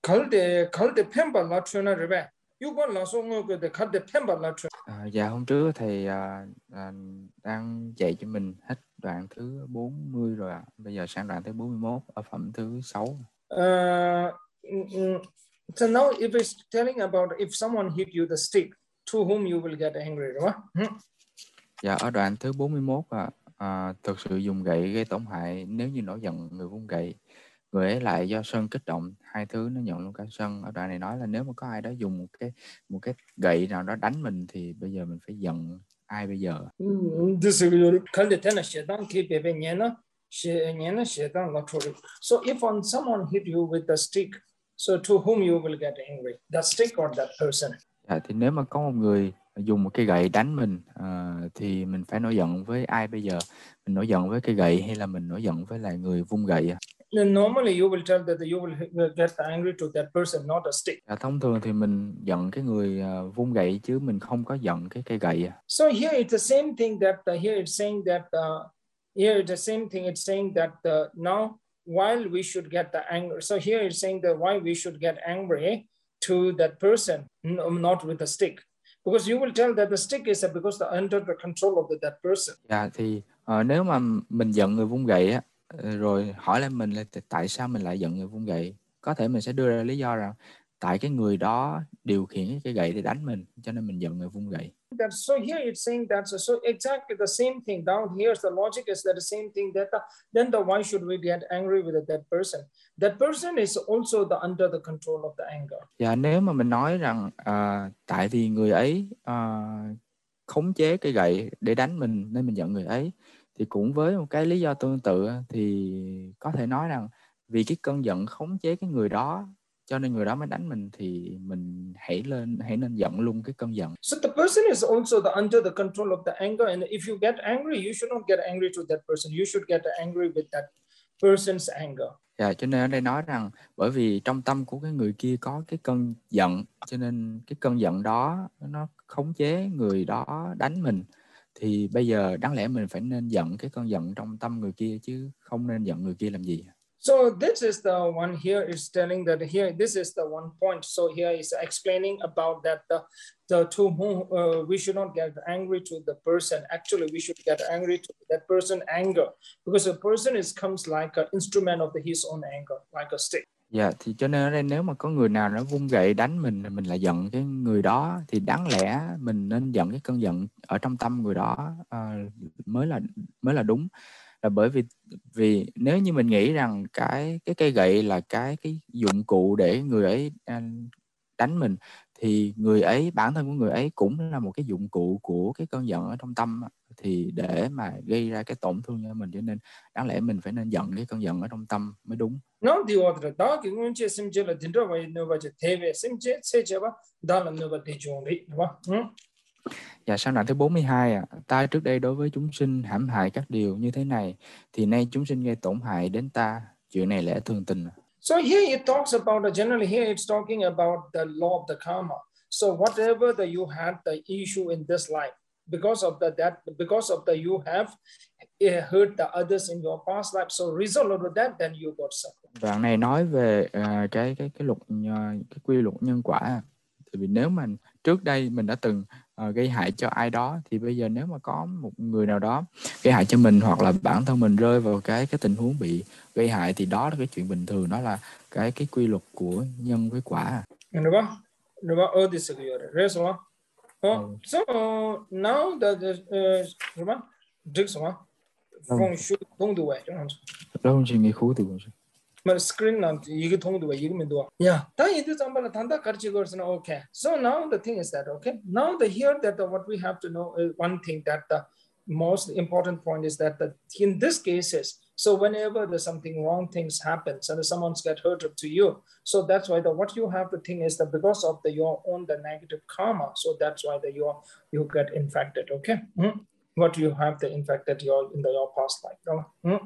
kalde pemba la chuna rebe. Yuban la so ngo de kalde pemba la chuna. Dạ hôm trước thầy đang dạy cho mình hết đoạn thứ 40 rồi ạ. Bây giờ sang đoạn thứ 41 ở phẩm thứ 6. So now if it's telling about if someone hit you the stick, to whom you will get angry, đúng không? Dạ ở đoạn thứ 41 thực sự dùng gậy gây tổn hại, nếu như nổi giận người vung gậy, người ấy lại do sân kích động, hai thứ nó nhận luôn cả sân. Ở đoạn này nói là nếu mà có ai đó dùng một cái gậy nào đó đánh mình thì bây giờ mình phải giận ai bây giờ? So if on someone hit you with the stick, so to whom you will get angry, that stick or that person? Thì nếu mà có một người dùng một cây gậy đánh mình thì mình phải nổi giận với ai bây giờ? Mình nổi giận với cây gậy hay là mình nổi giận với lại người vung gậy? Normally you will tell that you will get angry to that person, not a stick. Thông thường thì mình giận cái người vung gậy chứ mình không có giận cái cây gậy. So here it's the same thing that here it's saying that here it's the same thing. It's saying that now while we should get the anger. So here it's saying that why we should get angry to that person, not with the stick. Because you will tell that the stick is because they're under the control of that person. Thì nếu mà mình giận người vung gậy á, rồi hỏi lại mình là tại sao mình lại giận người vung gậy, có thể mình sẽ đưa ra lý do rằng tại cái người đó điều khiển cái gậy để đánh mình, cho nên mình giận người vung gậy. So here it's saying that so exactly the same thing. Down here the logic is that the same thing that then why should we get angry with that person? That person is also under the control of the anger. Nếu mà mình nói rằng tại vì người ấy khống chế cái gậy để đánh mình nên mình giận người ấy, thì cũng với một cái lý do tương tự thì có thể nói rằng vì cái cơn giận khống chế cái người đó cho nên người đó mới đánh mình, thì mình hãy nên giận luôn cái cơn giận. So the person is also under the control of the anger, and if you get angry, you should not get angry to that person. You should get angry with that person's anger. Cho nên ở đây nói rằng bởi vì trong tâm của cái người kia có cái cơn giận, cho nên cái cơn giận đó nó khống chế người đó đánh mình, thì bây giờ đáng lẽ mình phải nên giận cái cơn giận trong tâm người kia chứ không nên giận người kia làm gì. So this is the one here is telling that here this is the one point. So here is explaining about that the to whom we should not get angry to the person. Actually, we should get angry to that person anger, because a person comes like an instrument of his own anger, like a stick. Thì cho nên ở đây nếu mà có người nào nó vung gậy đánh mình lại giận cái người đó, thì đáng lẽ mình nên giận cái cơn giận ở trong tâm người đó mới là đúng. Là bởi vì nếu như mình nghĩ rằng cái cây gậy là cái dụng cụ để người ấy đánh mình, thì người ấy, bản thân của người ấy cũng là một cái dụng cụ của cái cơn giận ở trong tâm, thì để mà gây ra cái tổn thương cho mình, cho nên đáng lẽ mình phải nên giận cái cơn giận ở trong tâm mới đúng. Nó thì đó cái nguyên chế sim chế là tin rồi vậy, nó vậy thế về sim chế sẽ chế ba đó là nó vậy để dùng đi, đúng không? Sau đoạn thứ 42 ta trước đây đối với chúng sinh hãm hại các điều như thế này, thì nay chúng sinh gây tổn hại đến ta, chuyện này lẽ thường tình. So here it talks about generally here it's talking about the law of the karma. So whatever that you had the issue in this life, because of that you have hurt the others in your past life. So result of that then you got suffering. Đoạn này nói về cái luật cái quy luật nhân quả. Thì vì nếu mà trước đây mình đã từng gây hại cho ai đó, thì bây giờ nếu mà có một người nào đó gây hại cho mình, hoặc là bản thân mình rơi vào cái tình huống bị gây hại, thì đó là cái chuyện bình thường, đó là cái quy luật của nhân với quả. Đúng không? This is good. So now đúng không? Được không? Phong shu thông du vậy, đúng không? Đâu chỉ nghĩ khú từ mà screen là 이게 통도 왜 이거면 도 야, 다 이제 잠발 단다 가르치 거는 okay. So now the thing is that okay. Now the here that what we have to know is one thing, that the most important point is that in this cases, so whenever there's something wrong things happens and someone's get hurt to you, so that's why what you have to think is that because of your own the negative karma, so that's why you get infected, okay? What you have the infected in your past life.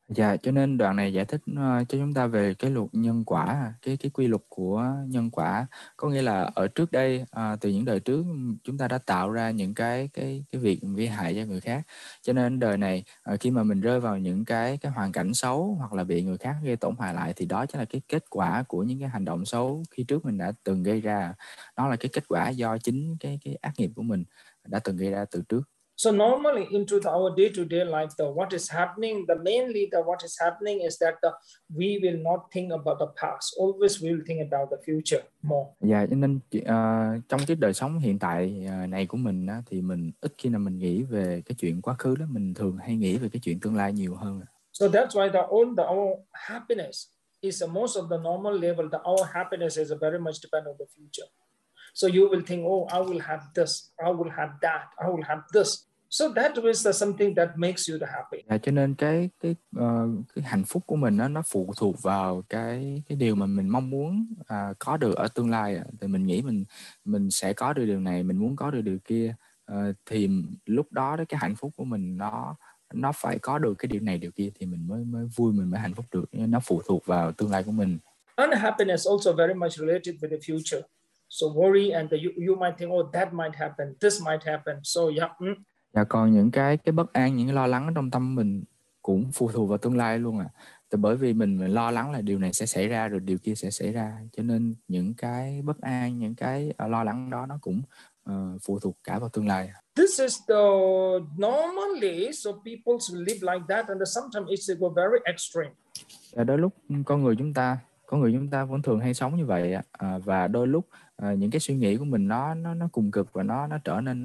Dạ, cho nên đoạn này giải thích cho chúng ta về cái luật nhân quả, cái quy luật của nhân quả. Có nghĩa là ở trước đây, từ những đời trước chúng ta đã tạo ra những cái việc gây hại cho người khác. Cho nên đời này khi mà mình rơi vào những cái hoàn cảnh xấu hoặc là bị người khác gây tổn hại lại, thì đó chính là cái kết quả của những cái hành động xấu khi trước mình đã từng gây ra. Nó là cái kết quả do chính cái ác nghiệp của mình đã từng gây ra từ trước. So normally into our day-to-day life, what is happening, mainly what is happening is that we will not think about the past. Always we will think about the future more. Dạ, cho nên trong cái đời sống hiện tại này của mình á, thì mình ít khi nào mình nghĩ về cái chuyện quá khứ đó, mình thường hay nghĩ về cái chuyện tương lai nhiều hơn. So that's why our happiness is most of the normal level. Our happiness is very much depend on the future. So you will think, oh, I will have this, I will have that, I will have this. So that is something that makes you happy. Cho nên cái hạnh phúc của mình nó phụ thuộc vào cái điều mà mình mong muốn có được ở tương lai. Thì mình nghĩ mình sẽ có được điều này, mình muốn có được điều kia, thì lúc đó cái hạnh phúc của mình nó phải có được cái điều này điều kia thì mình mới vui, mình mới hạnh phúc được. Nó phụ thuộc vào tương lai của mình. Unhappiness also very much related with the future. So worry and you might think, oh, that might happen, this might happen. So yeah. Và còn những cái bất an, những cái lo lắng trong tâm mình cũng phụ thuộc vào tương lai luôn Tại bởi vì mình lo lắng là điều này sẽ xảy ra rồi điều kia sẽ xảy ra, cho nên những cái bất an, những cái lo lắng đó nó cũng phụ thuộc cả vào tương lai. This is the normally, so people live like that, and sometimes it's go very extreme. Và đôi lúc con người chúng ta vẫn thường hay sống như vậy và đôi lúc những cái suy nghĩ của mình nó cùng cực và nó trở nên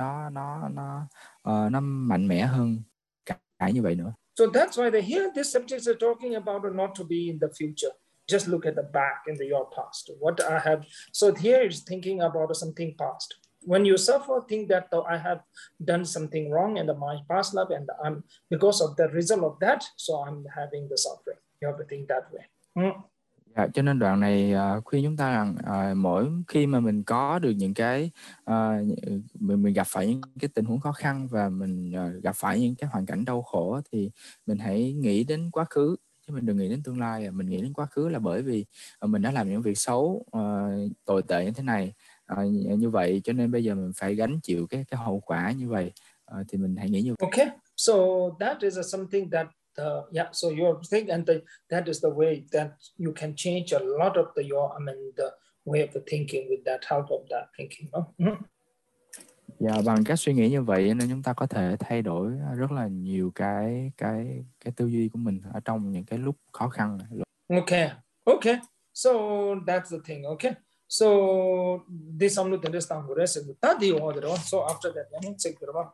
nó mạnh mẽ hơn cả như vậy nữa. So that's why here these subjects are talking about not to be in the future. Just look at the back in your past. What I have. So here is thinking about something past. When you suffer, think that I have done something wrong in my past life, and I'm because of the result of that, so I'm having the suffering. You have to think that way. Dạ, cho nên đoạn này khuyên chúng ta rằng mỗi khi mà mình có được những cái mình gặp phải những cái tình huống khó khăn và mình gặp phải những cái hoàn cảnh đau khổ thì mình hãy nghĩ đến quá khứ chứ mình đừng nghĩ đến tương lai. Mình nghĩ đến quá khứ là bởi vì mình đã làm những việc xấu tồi tệ như thế này, như vậy cho nên bây giờ mình phải gánh chịu cái hậu quả như vậy, thì mình hãy nghĩ như vậy. Okay, so that is something that so you think, and that is the way that you can change a lot of the way of the thinking with that help of that thinking. Dạ, bằng cách suy nghĩ như vậy nên chúng ta có thể thay đổi rất là nhiều cái tư duy của mình ở trong những cái lúc khó khăn. Okay. So that's the thing. Okay. So this only understand what is it. So after that, I'm sick.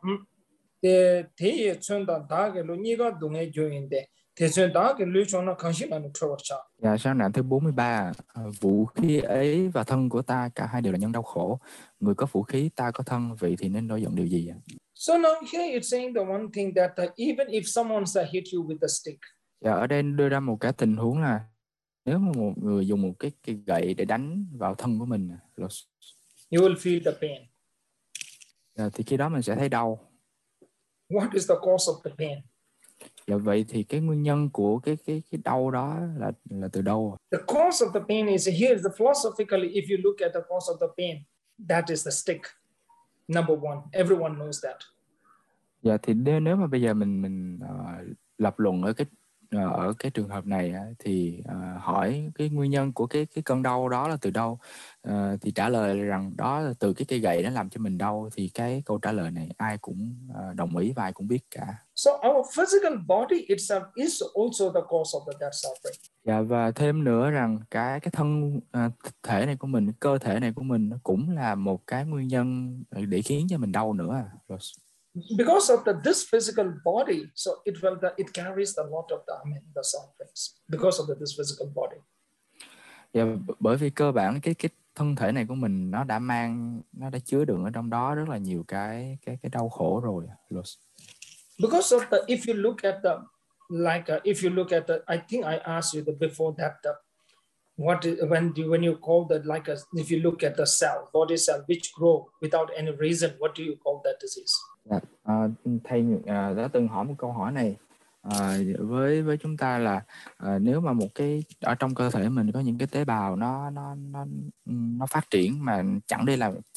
The chunda da ke lo ni ga dung e join de. The chunda ke lu chona kanshi la no trao cha. Dạ, sang đoạn thứ 43, vũ khí ấy và thân của ta cả hai đều là nhân đau khổ. Người có vũ khí, ta có thân, vậy thì nên nổi giận điều gì ạ? So now here it's saying the one thing that even if someone's hit you with a stick. Dạ, ở đây đưa ra một cái tình huống là nếu mà một người dùng một cái gậy để đánh vào thân của mình, you will feel the pain. Dạ, thì khi đó mình sẽ thấy đau. What is the cause of the pain? Dạ, vậy thì cái nguyên nhân của cái đau đó là từ đâu? The cause of the pain is here. The philosophically, if you look at the cause of the pain, that is the stick. Number one, everyone knows that. Dạ, thì nếu mà bây giờ mình lập luận ở cái trường hợp này thì hỏi cái nguyên nhân của cái cơn đau đó là từ đâu, thì trả lời rằng đó là từ cái cây gậy nó làm cho mình đau, thì cái câu trả lời này ai cũng đồng ý và ai cũng biết cả. So our physical body itself is also the cause of that suffering. Dạ, và thêm nữa rằng cái thân thể này của mình, cơ thể này của mình cũng là một cái nguyên nhân để khiến cho mình đau nữa. Because of this physical body, so it carries a lot of the sufferings because of this physical body. Dạ, bởi vì cơ bản cái thân thể này của mình nó đã chứa đựng ở trong đó rất là nhiều cái đau khổ rồi. Because of if you look at if you look at I think I asked you before that when you call if you look at the body cell which grow without any reason, what do you call that disease? Dạ, thầy đã từng hỏi một câu hỏi này, với chúng ta là nếu mà một cái ở trong cơ thể mình có những cái tế bào nó phát triển mà chẳng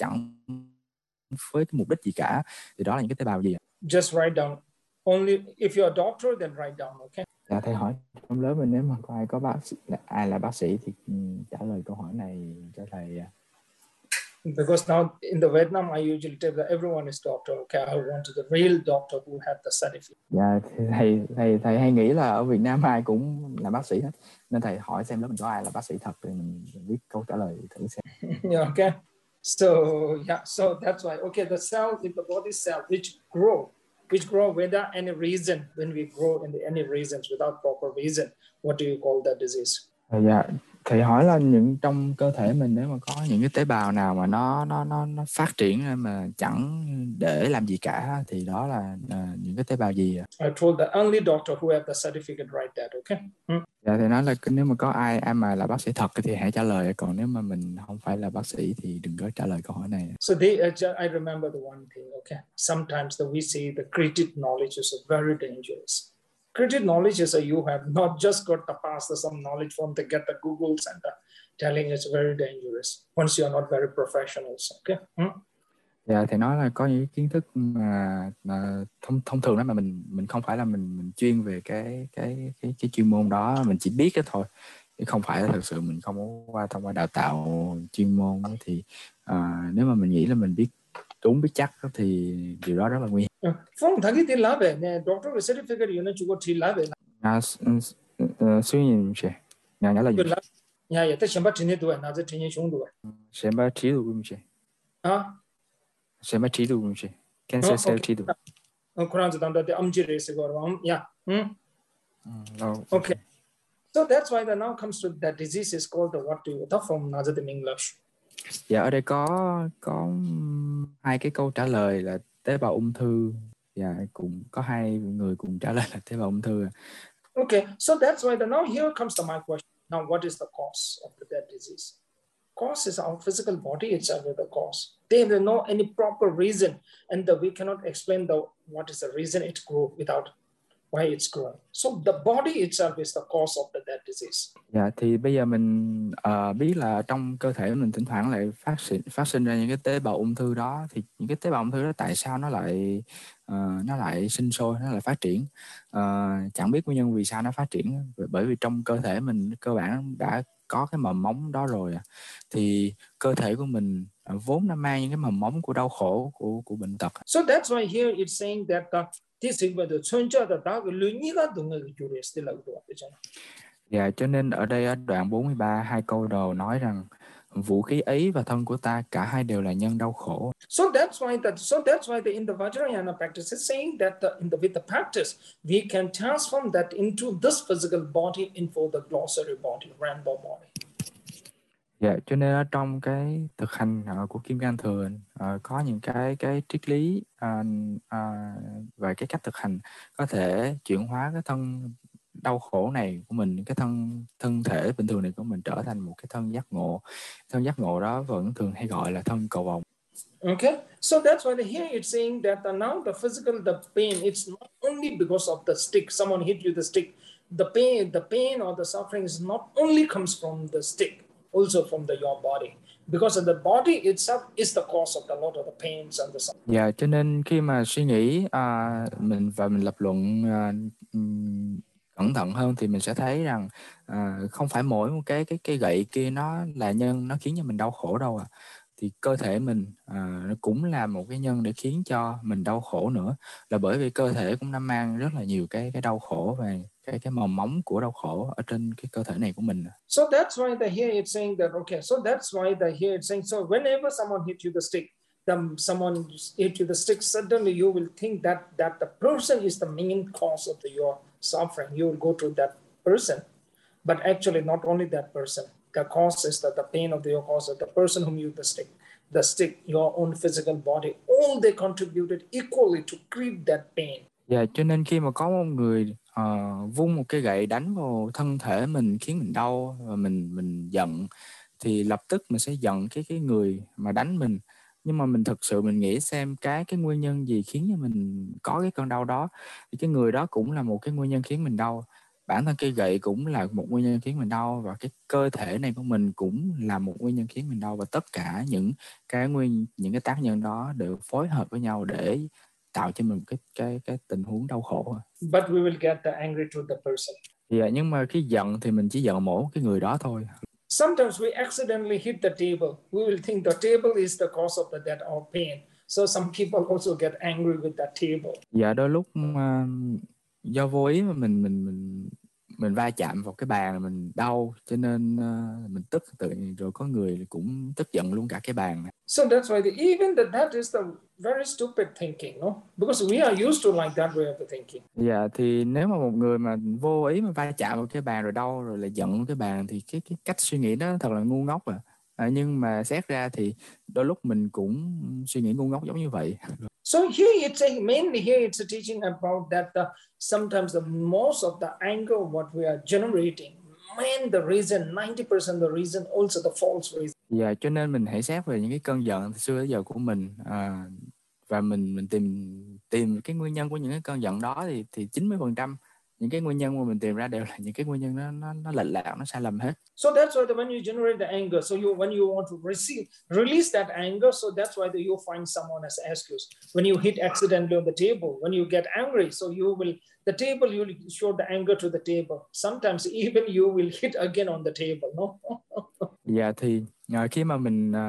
với cái mục đích gì cả, thì đó là những cái tế bào gì ạ? Just write down. Only if you're a doctor, then write down, okay? Dạ, thầy hỏi trong lớp mình nếu mà có ai có ai là bác sĩ thì trả lời câu hỏi này cho thầy. Because now in the Vietnam, I usually tell that everyone is doctor. Okay, I want the real doctor who have the certificate. Dạ, thầy hay nghĩ là ở Việt Nam ai cũng là bác sĩ hết, nên thầy hỏi xem lớp mình có ai là bác sĩ thật thì mình viết câu trả lời thử xem. Yeah, okay. So that's why. Okay, the cell in the body cell which grow without any reason. When we grow in any reasons without proper reason, what do you call that disease? Dạ, thầy hỏi là trong cơ thể mình nếu mà có những cái tế bào nào mà nó phát triển mà chẳng để làm gì cả thì đó là những cái tế bào gì ạ? I told the only doctor who have the certificate write that, okay? Dạ, thì nói là nếu mà có ai mà là bác sĩ thật thì hãy trả lời, còn nếu mà mình không phải là bác sĩ thì đừng có trả lời câu hỏi này. So I remember the one thing, okay? Sometimes we see the credit knowledge is very dangerous. Credit knowledge is you have not just got to pass some knowledge from the get the Google center telling it's very dangerous once you are not very professionals, okay? Dạ, thì nói là có những kiến thức mà thông thường đó mà mình không phải là mình chuyên về cái chuyên môn đó, mình chỉ biết cái thôi, chứ không phải là thực sự mình không có thông qua đào tạo chuyên môn thì nếu mà mình nghĩ là mình biết đúng biết chắc thì điều đó rất là nguy hiểm. Phong thằng cái lá về nè, doctor cái certificate you know chú có thi lá về. Suy nhìn gì? Nhà là gì? Nhà vậy, tới xem bắt trình độ nào, tới trình xuống độ. Xem bắt trí độ gì? xem bắt trí độ gì? Cancer cell trí độ. Quran cho tao để âm chỉ race gọi yeah. Okay. So that's why now comes to that disease is called the what do you talk from Nazat in English. Dạ, ở đây có hai cái câu trả lời là tế bào ung thư. Dạ, cùng có hai người cùng trả lời là tế bào ung thư. Okay, so that's why now here comes my question. Now, what is the cause of that disease? Cause is our physical body itself is the cause. There is no any proper reason, and we cannot explain what is the reason it grew without why it's growing. So the body itself is the cause of that disease. Dạ, thì bây giờ mình biết là trong cơ thể mình thỉnh thoảng lại phát sinh ra những cái tế bào ung thư đó, thì những cái tế bào ung thư đó tại sao nó lại sinh sôi, nó lại phát triển? Chẳng biết nguyên nhân vì sao nó phát triển, bởi vì trong cơ thể mình cơ bản đã có cái mầm móng đó rồi. Thì cơ thể của mình vốn nó mang những cái mầm móng của đau khổ, của bệnh tật. So that's why here it's saying that this is where the 천자 다 류니가 동을 교리했을라고 그러잖아. Dạ, cho nên ở đây ở đoạn 43 hai câu đầu nói rằng vũ khí ấy và thân của ta cả hai đều là nhân đau khổ. So that's why in the Vajrayana practice is saying that with the practice we can transform that into this physical body into the glossary body, rainbow body. Dạ, cho nên ở trong cái thực hành của Kim Cang Thừa có những cái triết lý và cái cách thực hành có thể chuyển hóa cái thân đau khổ này của mình, cái thân thể bình thường này của mình trở thành một cái thân giác ngộ. Thân giác ngộ đó vẫn thường hay gọi là thân cầu vồng. Okay, so that's why here it's saying that now the pain, it's not only because of the stick, someone hit you the stick. The pain or the suffering is not only comes from the stick, also from your body, because the body itself is the cause of a lot of the pains and the suffering. Dạ, cho nên khi mà suy nghĩ mình lập luận cẩn thận hơn thì mình sẽ thấy rằng không phải mỗi một cái gậy kia nó là nhân, nó khiến cho mình đau khổ đâu thì cơ thể mình nó cũng là một cái nhân để khiến cho mình đau khổ nữa, là bởi vì cơ thể cũng đã mang rất là nhiều cái đau khổ và cái mầm móng của đau khổ ở trên cái cơ thể này của mình. So that's why here it's saying that okay, so that's why here it's saying, so whenever someone hit you the stick, someone hit you the stick, suddenly you will think that the person is the main cause of your suffering. You will go to that person, but actually not only that person. The cause is that the pain of your cause of the person whom you the stick, your own physical body, all they contributed equally to create that pain. Dạ, cho nên khi mà có một người vung một cái gậy đánh vào thân thể mình khiến mình đau và mình giận, thì lập tức mình sẽ giận cái người mà đánh mình, Nhưng mà mình thực sự mình nghĩ xem cái nguyên nhân gì khiến cho mình có cái cơn đau đó, thì cái người đó cũng là một cái nguyên nhân khiến mình đau, bản thân cây gậy cũng là một nguyên nhân khiến mình đau, và cái cơ thể này của mình cũng là một nguyên nhân khiến mình đau, và tất cả những cái tác nhân đó đều phối hợp với nhau để tạo cho mình cái tình huống đau khổ. But we will get angry to the person. Nhưng mà khi giận thì mình chỉ giận mỗi cái người đó thôi. Sometimes we accidentally hit the table. We will think the table is the cause of the death or pain. So some people also get angry with that table. Dạ, đôi lúc do vô ý mà mình va chạm vào cái bàn mình đau, cho nên mình tức, tự rồi có người cũng tức giận luôn cả cái bàn. So that's why even that is the very stupid thinking, no? Because we are used to like that way of the thinking. Dạ, thì nếu mà một người mà vô ý mà va chạm vào cái bàn rồi đau rồi lại giận cái bàn thì cái cách suy nghĩ đó thật là ngu ngốc nhưng mà xét ra thì đôi lúc mình cũng suy nghĩ ngu ngốc giống như vậy. So here mainly it's a teaching about that sometimes the most of the anger what we are generating, the reason 90% the reason also the false reason. Dạ, cho nên mình hãy xét về những cái cơn giận từ xưa đến giờ của mình, và mình tìm cái nguyên nhân của những cái cơn giận đó, thì 90% những cái nguyên nhân mà mình tìm ra đều là những cái nguyên nhân nó lệch lạc, nó sai lầm hết. So that's why when you generate the anger, so when you want to release that anger, so that's why you find someone as excuse. When you hit accidentally on the table, when you get angry, so the table you show the anger to the table. Sometimes even you will hit again on the table, no? Dạ, thì khi mà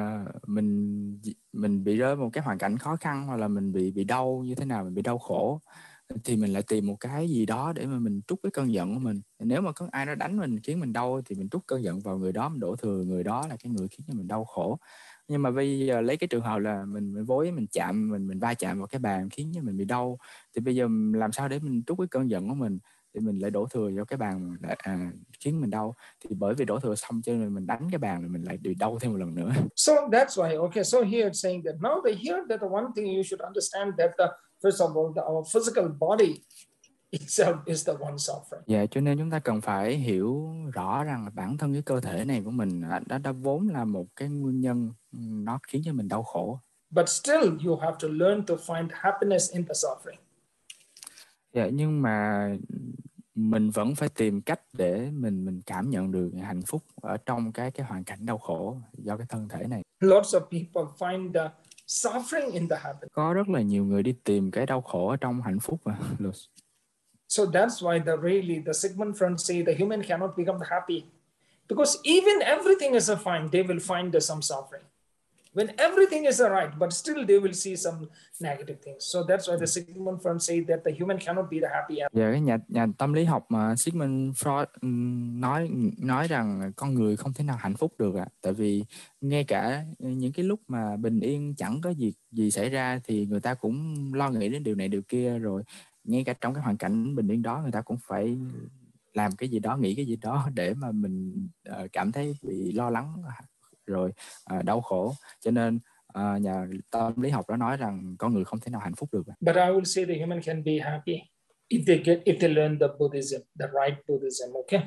mình bị rơi vào một cái hoàn cảnh khó khăn, hoặc là mình bị đau như thế nào, mình bị đau khổ, thì mình lại tìm một cái gì đó để mà mình trút cái cơn giận của mình. Nếu mà có ai đó đánh mình khiến mình đau thì mình trút cơn giận vào người đó, mình đổ thừa người đó là cái người khiến cho mình đau khổ. Nhưng mà bây giờ lấy cái trường hợp là mình vô ý mình va chạm vào cái bàn khiến cho mình bị đau, thì bây giờ làm sao để mình trút cái cơn giận của mình, thì mình lại đổ thừa vào cái bàn khiến mình đau. Thì bởi vì đổ thừa xong cho nên mình đánh cái bàn, rồi mình lại bị đau thêm một lần nữa. So that's why, okay, so here it's saying that now here that the one thing you should understand that first of all, our physical body itself is the one suffering. Dạ, cho nên chúng ta cần phải hiểu rõ rằng là bản thân cái cơ thể này của mình đã vốn là một cái nguyên nhân nó khiến cho mình đau khổ. But still you have to learn to find happiness in the suffering. Dạ, nhưng mà mình vẫn phải tìm cách để mình cảm nhận được hạnh phúc ở trong cái hoàn cảnh đau khổ do cái thân thể này. Lots of people find the suffering in the happiness. Có rất là nhiều người đi tìm cái đau khổ ở trong hạnh phúc mà. So that's why the Sigmund Freud say the human cannot become happy, because even everything is fine, they will find some suffering. When everything is right, but still they will see some negative things. So that's why the Sigmund Freud say that the human cannot be the happy. Dạ, cái nhà tâm lý học mà Sigmund Freud nói rằng con người không thể nào hạnh phúc được tại vì ngay cả những cái lúc mà bình yên chẳng có việc gì xảy ra thì người ta cũng lo nghĩ đến điều này điều kia, rồi ngay cả trong cái hoàn cảnh bình yên đó người ta cũng phải làm cái gì đó, nghĩ cái gì đó để mà mình cảm thấy bị lo lắng rồi đau khổ. Cho nên nhà tâm lý học đó nói rằng con người không thể nào hạnh phúc được. But I will say the human can be happy if they learn the Buddhism, the right Buddhism, okay?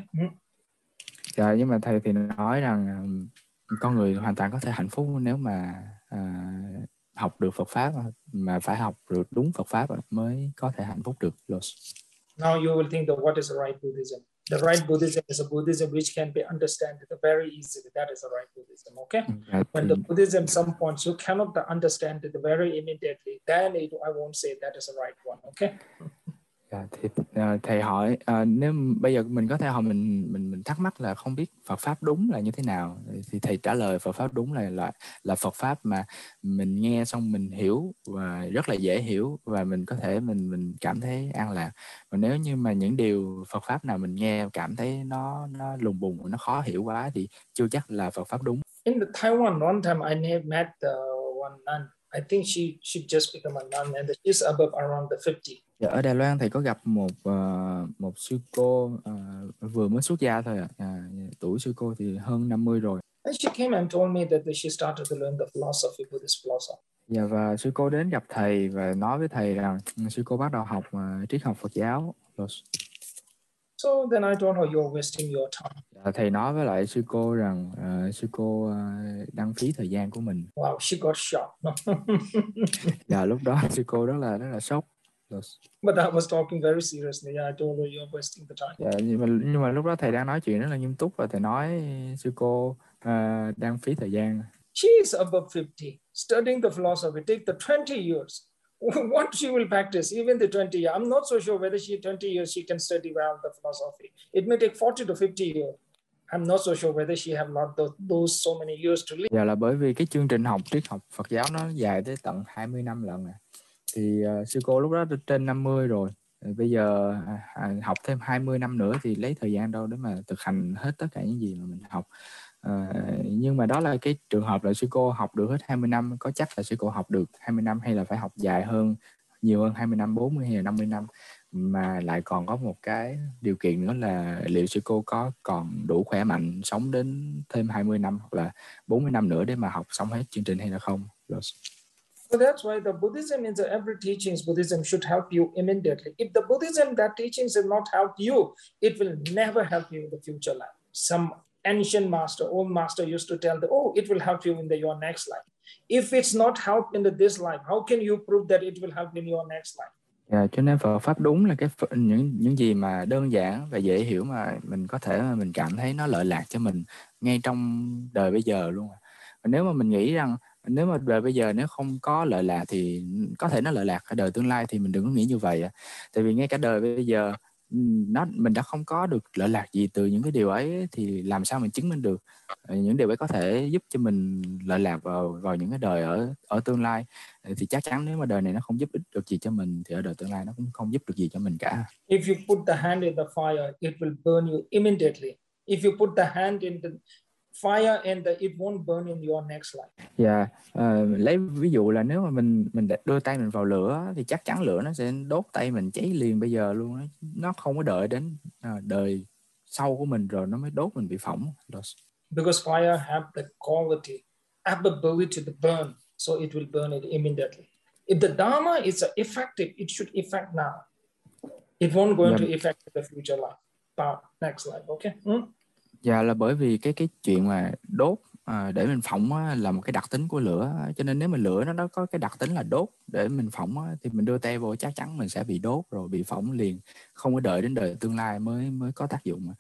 Dạ, nhưng mà thầy thì nói rằng con người hoàn toàn có thể hạnh phúc nếu mà học được Phật pháp, mà phải học được đúng Phật pháp mới có thể hạnh phúc được. Now you will think that what is the right Buddhism? The right Buddhism is a Buddhism which can be understood very easily. That is the right Buddhism, okay? When the Buddhism, some points you cannot understand it very immediately, then I won't say that is the right one, okay? Thì thầy hỏi nếu bây giờ mình có thể hỏi mình thắc mắc là không biết Phật pháp đúng là như thế nào, thì thầy trả lời Phật pháp đúng là Phật pháp mà mình nghe xong mình hiểu và rất là dễ hiểu, và mình có thể mình cảm thấy an lạc. Còn nếu như mà những điều Phật pháp nào mình nghe cảm thấy nó lùng bùng, nó khó hiểu quá thì chưa chắc là Phật pháp đúng. In the Taiwan, one time I met one nun. I think she just became a nun and she's above around the 50. Ở Đài Loan thì có gặp một sư cô vừa mới xuất gia thôi tuổi sư cô thì hơn 50 rồi. And she came and told me that she started to learn the philosophy, Buddhist philosophy. Dạ, và sư cô đến gặp thầy và nói với thầy rằng sư cô bắt đầu học triết học Phật giáo. So then I told her, you're wasting your time. Thầy nói với lại sư cô rằng sư cô đang phí thời gian của mình. Wow, she got shocked. Và lúc đó sư cô rất là sốc. But I was talking very seriously. I told her, you're wasting the time. Nhưng mà lúc đó thầy đang nói chuyện rất là nghiêm túc và thầy nói sư cô đang phí thời gian. She is above 50, studying the philosophy, take the 20 years. What she will practice, even the 20 years. I'm not so sure whether 20 years she can study well the philosophy. It may take 40 to 50 years. I'm not so sure whether she have not those so many years to live. Giờ là bởi vì cái chương trình triết học Phật giáo nó dài tới tận 20 năm lận à. Thì sư cô lúc đó trên 50 rồi. Bây giờ học thêm 20 năm nữa thì lấy thời gian đâu để mà thực hành hết tất cả những gì mà mình học. Nhưng mà đó là cái trường hợp là sư cô học được hết 20 năm. Có chắc là sư cô học được 20 năm hay là phải học dài hơn, nhiều hơn 20 năm, 40 hay là 50 năm. Mà lại còn có một cái điều kiện nữa là liệu sư cô có còn đủ khỏe mạnh sống đến thêm 20 năm hoặc là 40 năm nữa để mà học xong hết chương trình hay là không. So that's why the Buddhism in the every teachings, Buddhism should help you immediately. If the Buddhism, that teachings will not help you, it will never help you in the future life. Some ancient master, old master used to tell that, oh, it will help you in your next life. If it's not help in this life, how can you prove that it will help in your next life? Cho nên Phật pháp đúng là những gì mà đơn giản và dễ hiểu mà mình có thể mà mình cảm thấy nó lợi lạc cho mình ngay trong đời bây giờ luôn. Nếu mà mình nghĩ rằng nếu mà đời bây giờ nếu không có lợi lạc thì có thể nó lợi lạc ở đời tương lai thì mình đừng có nghĩ như vậy. Tại vì ngay cả đời bây giờ mình đã không có được lợi lạc gì từ những cái điều ấy thì làm sao mình chứng minh được những điều ấy có thể giúp cho mình lợi lạc vào những cái đời ở tương lai. Thì chắc chắn nếu mà đời này nó không giúp ích được gì cho mình thì ở đời tương lai nó cũng không giúp được gì cho mình cả. If you put the hand in the fire, it will burn you immediately. If you put the hand in the fire and it won't burn in your next life. Lấy ví dụ là nếu mà mình đưa tay mình vào lửa thì chắc chắn lửa nó sẽ đốt tay mình cháy liền bây giờ luôn. Nó không có đợi đến đời sau của mình rồi nó mới đốt mình bị phỏng. Because fire have the quality, ability to burn, so it will burn it immediately. If the Dharma is effective, it should effect now. It won't going to affect the future life, next life. Okay. Dạ là bởi vì cái chuyện mà đốt để mình phỏng là một cái đặc tính của lửa, cho nên nếu mà lửa nó có cái đặc tính là đốt để mình phỏng thì mình đưa tay vô chắc chắn mình sẽ bị đốt rồi bị phỏng liền, không có đợi đến đời tương lai mới có tác dụng.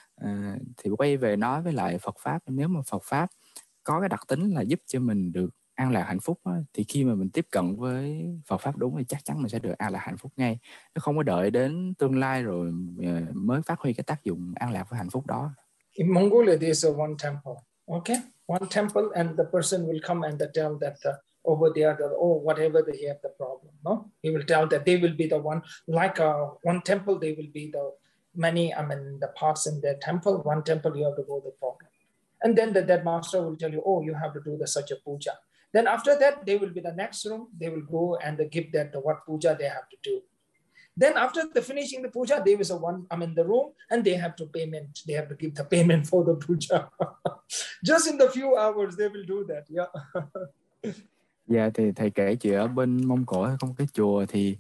Thì quay về nói với lại Phật pháp, nếu mà Phật pháp có cái đặc tính là giúp cho mình được an lạc hạnh phúc thì khi mà mình tiếp cận với Phật pháp đúng thì chắc chắn mình sẽ được an lạc hạnh phúc ngay, nó không có đợi đến tương lai rồi mới phát huy cái tác dụng an lạc và hạnh phúc đó. In Mongolia, there is one temple. Okay, one temple, and the person will come and tell that over there, whatever they have the problem. No, he will tell that they will be the one. Like one temple, they will be the many. The parts in their temple. One temple, you have to go the problem, and then that master will tell you, you have to do such a puja. Then after that, they will be the next room. They will go and they give that what puja they have to do. Then after finishing the puja, there is the room, and they have to payment. They have to give the payment for the puja. Just in the few hours, they will do that. Yeah. Dạ thì thầy kể chuyện ở bên Mông Cổ không cái chùa thì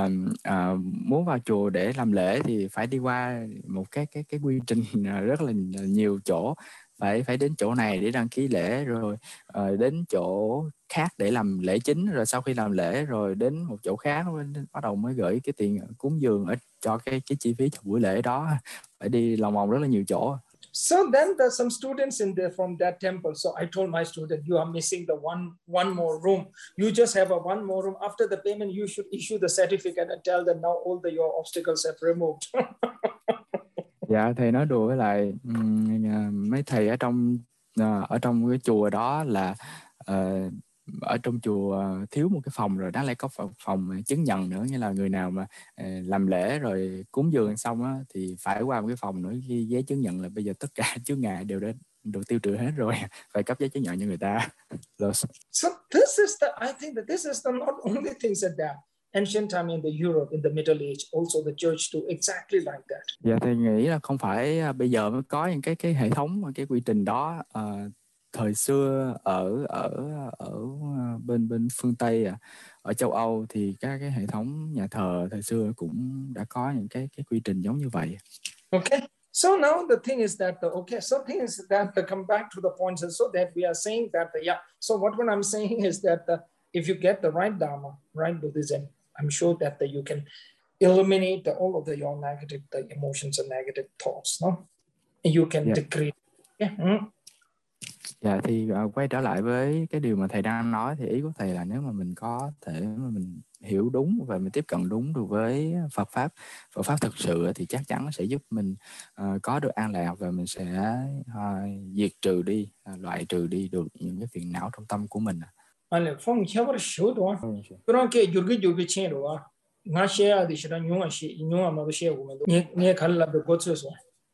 muốn vào chùa để làm lễ thì phải đi qua một cái quy trình rất là nhiều chỗ, phải đến chỗ này để đăng ký lễ, rồi đến chỗ khác để làm lễ chính, rồi sau khi làm lễ rồi đến một chỗ khác bắt đầu mới gửi cái tiền cúng dường cho cái chi phí cho buổi lễ đó, phải đi lòng vòng rất là nhiều chỗ. So then there's some students in there from that temple. So I told my student, you are missing the one more room. You just have one more room. After the payment, you should issue the certificate and tell them now all your obstacles have removed. Dạ thầy nói đùa với lại mấy thầy ở trong cái chùa đó là ở trong chùa thiếu một cái phòng rồi, đáng lẽ có phòng chứng nhận nữa, nghĩa là người nào mà làm lễ rồi cúng dường xong á thì phải qua một cái phòng nữa ghi giấy chứng nhận là bây giờ tất cả chướng ngại đều đã được tiêu trừ hết rồi, phải cấp giấy chứng nhận cho người ta. So I think that this is not only things that ancient time in the Europe, in the Middle Age, also the church do exactly like that. Dạ thầy nghĩ là không phải bây giờ mới có những cái hệ thống, cái quy trình đó. Thời xưa ở bên phương Tây ở châu Âu thì các cái hệ thống nhà thờ thời xưa cũng đã có những cái quy trình giống như vậy. Okay. So now the thing is that come back to the points so that we are saying that So what I'm saying is that if you get the right Dharma, right Buddhism, I'm sure that you can eliminate all of your negative emotions and negative thoughts. No, you can decrease. Yeah. Dạ thì quay trở lại với cái điều mà thầy đang nói, thì ý của thầy là nếu mà mình có thể mà mình hiểu đúng và mình tiếp cận đúng được với Phật pháp thực sự thì chắc chắn nó sẽ giúp mình có được an lạc, và mình sẽ diệt trừ đi, loại trừ đi được những cái phiền não trong tâm của mình. 아니 폼 켜버려 쉬어도 그렇게 줄기 챙으로 nga share di shira nyunga ma share wo me ne khalla be go tsu so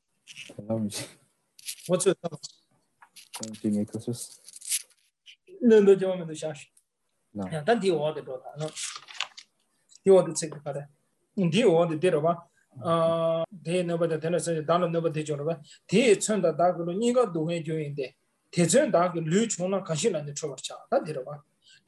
wo tsu Nghe cursus. no jo me do shash ya dan di wo de do da no di wo de tsik ka de di wo de de ro ba de no ba de na se da no ba de jo ro ba de chen da da go ni ga do he jo yin de de chen da ge lu chung na ka shi na de cho cha da de ro ba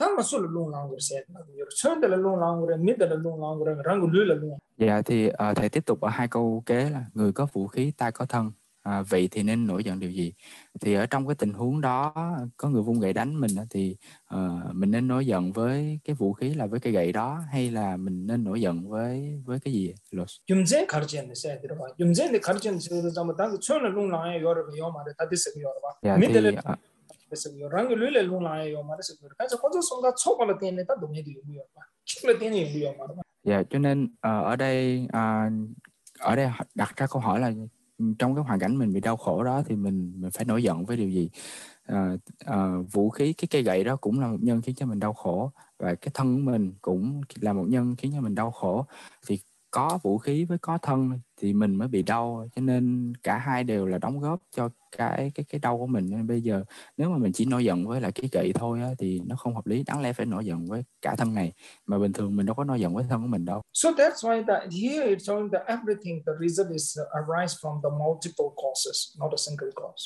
Dạ thì thầy tiếp tục ở hai câu kế là người có vũ khí ta có thân, vậy thì nên nổi giận điều gì? Thì ở trong cái tình huống đó có người vung gậy đánh mình thì mình nên nổi giận với cái vũ khí là với cái gậy đó, hay là mình nên nổi giận với cái gì? Yumzen 가르치는 세 들어봐. Yumzen의 가르치는 세도 좀 당그 처음에 롱라에 요르고 요 말에 다 됐어요. 요르봐. 미들에 됐어요. 랑을 룰에 롱라에 요 말에 됐어요. 그래서 கொஞ்சம் songa 초발을 때문에 다 동해도 요구요. 칠을 때문에 요구요 말아. Dạ cho nên ở đây đặt ra câu hỏi là trong cái hoàn cảnh mình bị đau khổ đó thì mình phải nổi giận với điều gì? Vũ khí, cái cây gậy đó cũng là một nhân khiến cho mình đau khổ, và cái thân của mình cũng là một nhân khiến cho mình đau khổ. Thì có vũ khí với có thân thì mình mới bị đau, cho nên cả hai đều là đóng góp cho cái đau của mình. Nên bây giờ nếu mà mình chỉ nổi giận với lại cái gậy thôi á, thì nó không hợp lý. Đáng lẽ phải nổi giận với cả thân này, mà bình thường mình đâu có nổi giận với thân của mình đâu. So that's why that here it's showing that everything, the reason is arise from the multiple causes, not a single cause.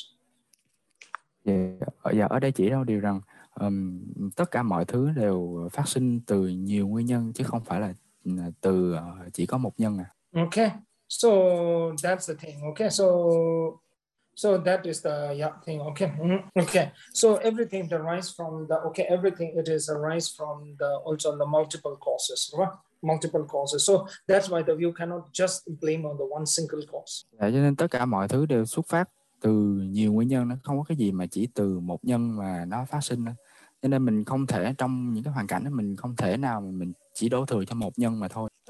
Dạ, ở đây chỉ ra điều rằng tất cả mọi thứ đều phát sinh từ nhiều nguyên nhân, chứ không phải là từ chỉ có một nhân. Okay, so that's the thing. Okay, so that is the thing. Okay, okay. So everything arises from the everything it is arise from the also the multiple causes, right? Multiple causes. So that's why you cannot just blame on the one single cause. Dạ, cho nên tất cả mọi thứ đều xuất phát từ nhiều nguyên nhân, nó không có cái gì mà chỉ từ một nhân mà nó phát sinh đó. Cho nên mình không thể, trong những cái hoàn cảnh đó mình không thể nào mà mình chỉ đổ thừa cho một nhân mà thôi.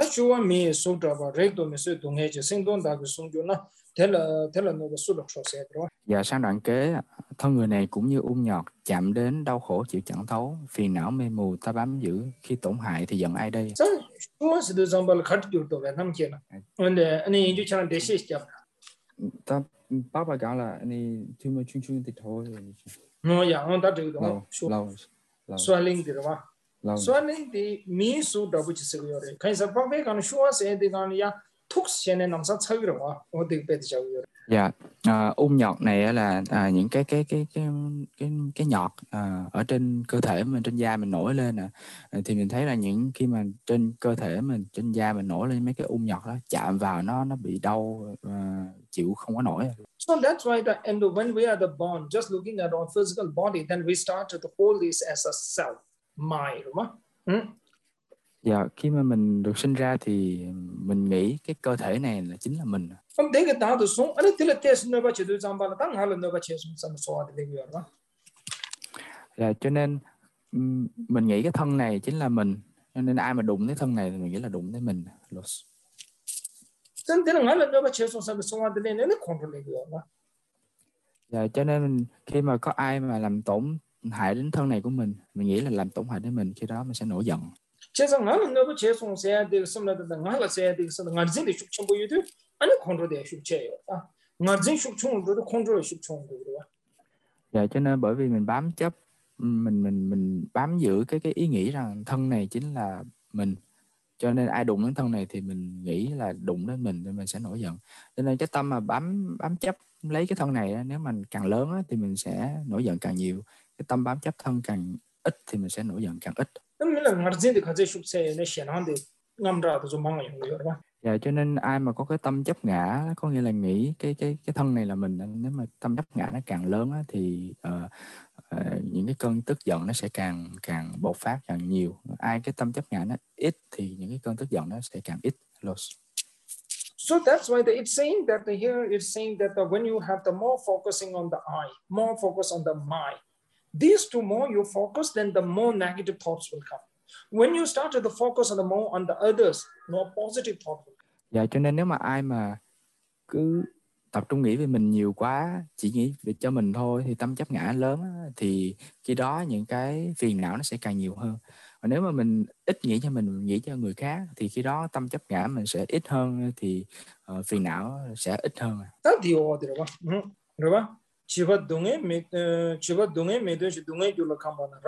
Và sang đoạn kế, thân người này cũng như ung nhọt, chạm đến đau khổ chịu chẳng thấu, phiền não mê mù ta bám giữ, khi tổn hại thì giận ai đây? Ta bác bảo là anh chưa mới chuyên thì thôi. Swelling thì đó. Swelling thì mi su đâu chỉ sự rồi. Cái sao bác biết cái số sẽ thì cái ya thuốc sẽ nên làm sao chơi rồi à? Ở đây bây giờ rồi. Dạ, ung nhọt này là những cái nhọt ở trên cơ thể mình, trên da mình nổi lên thì mình thấy là khi mà trên cơ thể mình, trên da mình nổi lên mấy cái ung nhọt đó, chạm vào nó bị đau, chịu không có nổi. So that's why and when we are born, just looking at our physical body, then we start to hold this as a self, mind, đúng không? Dạ, khi mà mình được sinh ra thì mình nghĩ cái cơ thể này là chính là mình. Dạ, cho nên mình nghĩ cái thân này chính là mình, cho nên ai mà đụng tới thân này thì mình nghĩ là đụng tới mình. Dạ, cho nên khi mà có ai mà làm tổn hại đến thân này của mình nghĩ là làm tổn hại đến mình, khi đó mình sẽ nổi giận. Dạ, cho nên bởi vì mình bám chấp, mình bám giữ cái ý nghĩ rằng thân này chính là mình, cho nên ai đụng đến thân này thì mình nghĩ là đụng đến mình, nên mình sẽ nổi giận. Cho nên cái tâm mà bám chấp lấy cái thân này, nếu mình càng lớn thì mình sẽ nổi giận càng nhiều. Cái tâm bám chấp thân càng ít thì mình sẽ nổi giận càng ít. Dạ, cho nên ai mà có cái tâm chấp ngã, có nghĩa là nghĩ cái thân này là mình, nếu mà tâm chấp ngã nó càng lớn á, thì những cái cơn tức giận nó sẽ càng càng bộc phát càng nhiều. Ai cái tâm chấp ngã nó ít thì những cái cơn tức giận nó sẽ càng ít. So that's why it's saying that here it's saying that when you have the more focusing on the I, more focus on the my, these two more you focus, then the more negative thoughts will come. When you start to focus on the more on the others, more positive thought will come. Dạ, cho nên nếu mà ai mà cứ tập trung nghĩ về mình nhiều quá, chỉ nghĩ về cho mình thôi, thì tâm chấp ngã lớn á, thì khi đó những cái phiền não nó sẽ càng nhiều hơn. Và nếu mà mình ít nghĩ cho mình nghĩ cho người khác, thì khi đó tâm chấp ngã mình sẽ ít hơn, thì phiền não sẽ ít hơn. 다 디오더라고. 그러봐. 지바 동에 메도 동에 줄라 캄바나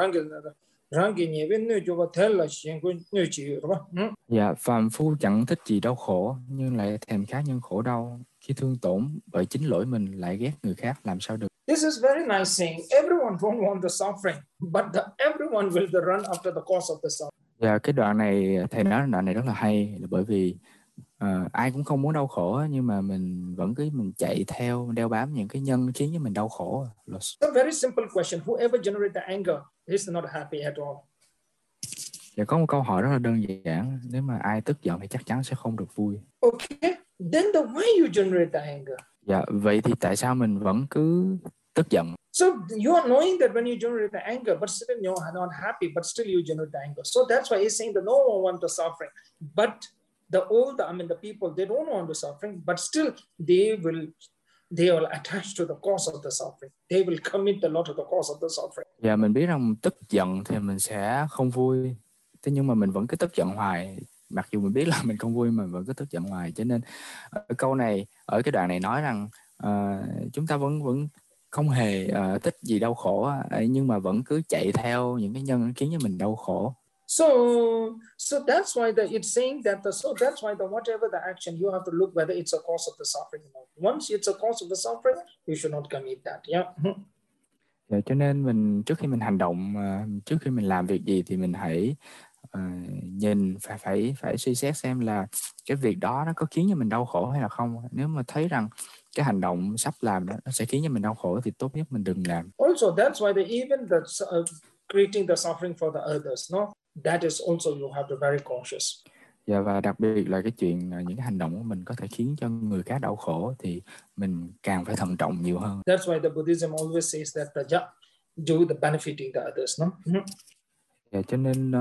랑게 녀베 뇌조가 텔라 신고 뇌지 그러봐. Dạ, phàm phu chẳng thích gì đau khổ, nhưng lại thèm khát nhân khổ đau. Khi thương tổn bởi chính lỗi mình lại ghét người khác, làm sao được. This is very nice saying. Everyone don't want the suffering, but everyone will run after the cause of the suffering. Dạ, cái đoạn này thầy nói đoạn này rất là hay, là bởi vì ai cũng không muốn đau khổ, nhưng mà mình vẫn cứ chạy theo đeo bám những cái nhân khiến cho mình đau khổ. It's a very simple question. Whoever generates the anger is not happy at all. Dạ, có một câu hỏi rất là đơn giản, nếu mà ai tức giận thì chắc chắn sẽ không được vui. Okay, then why you generate the anger? Dạ, vậy thì tại sao mình vẫn cứ tức giận? So you are knowing that when you generate the anger, but still you're not happy, but still you generate the anger. So that's why he's saying that no one wants the suffering. But the people, they don't want the suffering, but still they will attach to the cause of the suffering. They will commit a lot of the cause of the suffering. Dạ, mình biết rằng tức giận thì mình sẽ không vui. Thế nhưng mà mình vẫn cứ tức giận hoài. Mặc dù mình biết là mình không vui mà vẫn cứ tức giận hoài. Cho nên ở câu này, ở cái đoạn này nói rằng chúng ta vẫn không hề thích gì đau khổ, nhưng mà vẫn cứ chạy theo những cái nhân khiến cho mình đau khổ. So that's why it's saying that that's why whatever the action, you have to look whether it's a cause of the suffering or not. Once it's a cause of the suffering, you should not commit that. Yeah. Dạ, cho nên mình trước khi mình hành động, trước khi mình làm việc gì thì mình hãy nhìn, phải suy xét xem là cái việc đó nó có khiến cho mình đau khổ hay là không. Nếu mà thấy rằng cái hành động sắp làm đó nó sẽ khiến cho mình đau khổ thì tốt nhất mình đừng làm. Also, that's why even creating the suffering for the others, no, that is also you have to be very cautious. Dạ, và đặc biệt là cái chuyện những cái hành động của mình có thể khiến cho người khác đau khổ thì mình càng phải thận trọng nhiều hơn. That's why the Buddhism always says that do the benefiting the others, no. Dạ, cho nên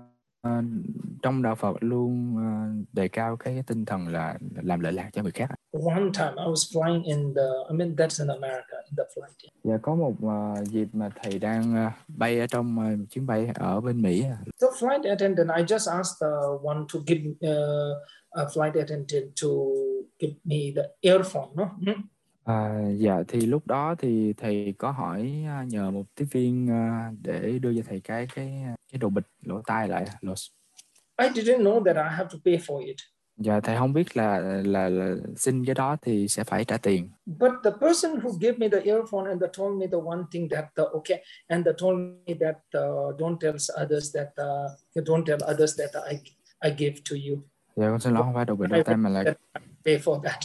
trong đạo Phật luôn đề cao cái tinh thần là làm lợi lạc cho người khác. One time I was flying that's in America, in the flight. Dạ, có một dịp mà thầy đang bay ở trong chuyến bay ở bên Mỹ. The flight attendant, I just asked the one to give a flight attendant to give me the earphone, no. Dạ, thì lúc đó thì thầy có hỏi nhờ một tiếp viên để đưa cho thầy cái đồ bịt lỗ tai lại. I didn't know that I have to pay for it. Dạ, thầy không biết là xin cái đó thì sẽ phải trả tiền. But the person who gave me the earphone and told me the one thing that and they told me that don't tell others that I give to you. Dạ, con xin lỗi, không phải đồ bịt lỗ tai mà là pay for that.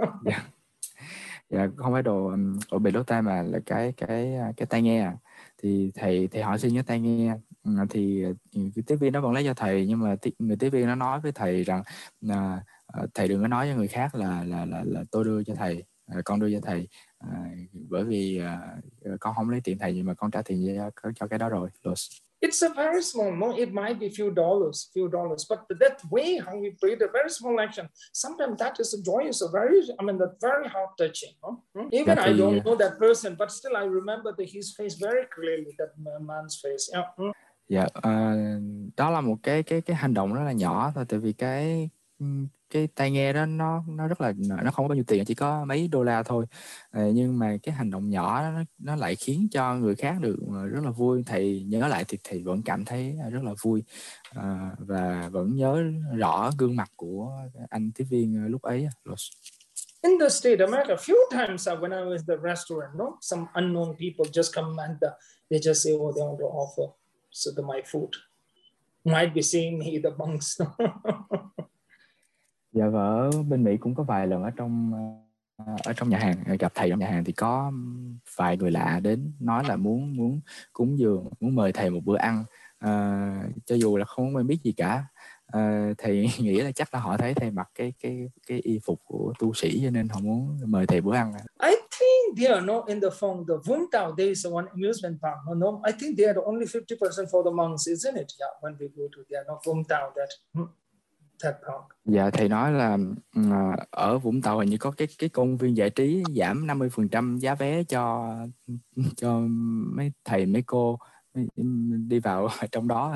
Dạ, không phải đồ bịt lỗ tai mà là cái tai nghe. Thì thầy hỏi xin cái tai nghe, thì cái tiếp viên đó vẫn lấy cho thầy, nhưng mà người tiếp viên nó nói với thầy rằng thầy đừng có nói cho người khác là tôi đưa cho thầy, con đưa cho thầy, bởi vì con không lấy tiền thầy, nhưng mà con trả tiền cho cái đó rồi. It's a very small, no, it might be few dollars, but that way how we pray, the very small action, sometimes that is a joy, is a very, that's very heart touching. No? Even I don't know that person, but still I remember his face very clearly, that man's face. Yeah. Dạ, đó là một cái hành động rất là nhỏ thôi, tại vì cái tai nghe đó nó rất là, nó không có bao nhiêu tiền, chỉ có mấy đô la thôi, nhưng mà cái hành động nhỏ đó, nó lại khiến cho người khác được rất là vui. Thầy nhớ lại thì thầy vẫn cảm thấy rất là vui, và vẫn nhớ rõ gương mặt của anh tiếp viên lúc ấy. In the state of America, a few times when I was at the restaurant, no, some unknown people just come and they just say, oh, they want to offer my food. Might be seeing me the bunks. Dạ vợ bên Mỹ cũng có vài lần ở trong nhà hàng, gặp thầy trong nhà hàng thì có vài người lạ đến nói là muốn muốn cúng dường, muốn mời thầy một bữa ăn. Cho dù là không quen biết gì cả. Thầy nghĩ là chắc là họ thấy thầy mặc cái y phục của tu sĩ cho nên họ muốn mời thầy bữa ăn. I think they are not in the phone. The Vung Tao, there is one amusement park. No, I think they are only 50% for the monks, isn't it? Yeah, when we go to there, not Vung Tao, that park. Dạ thầy nói là ở Vũng Tàu hình như có cái công viên giải trí giảm 50% giá vé cho mấy thầy mấy cô đi vào trong đó.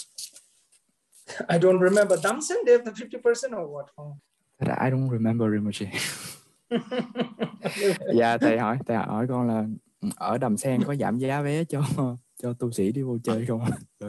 I don't remember. Damson, they have the 50% or what? Oh. I don't remember very much. Dạ thầy hỏi con là ở Đầm Sen có giảm giá vé cho tu sĩ đi vô chơi không?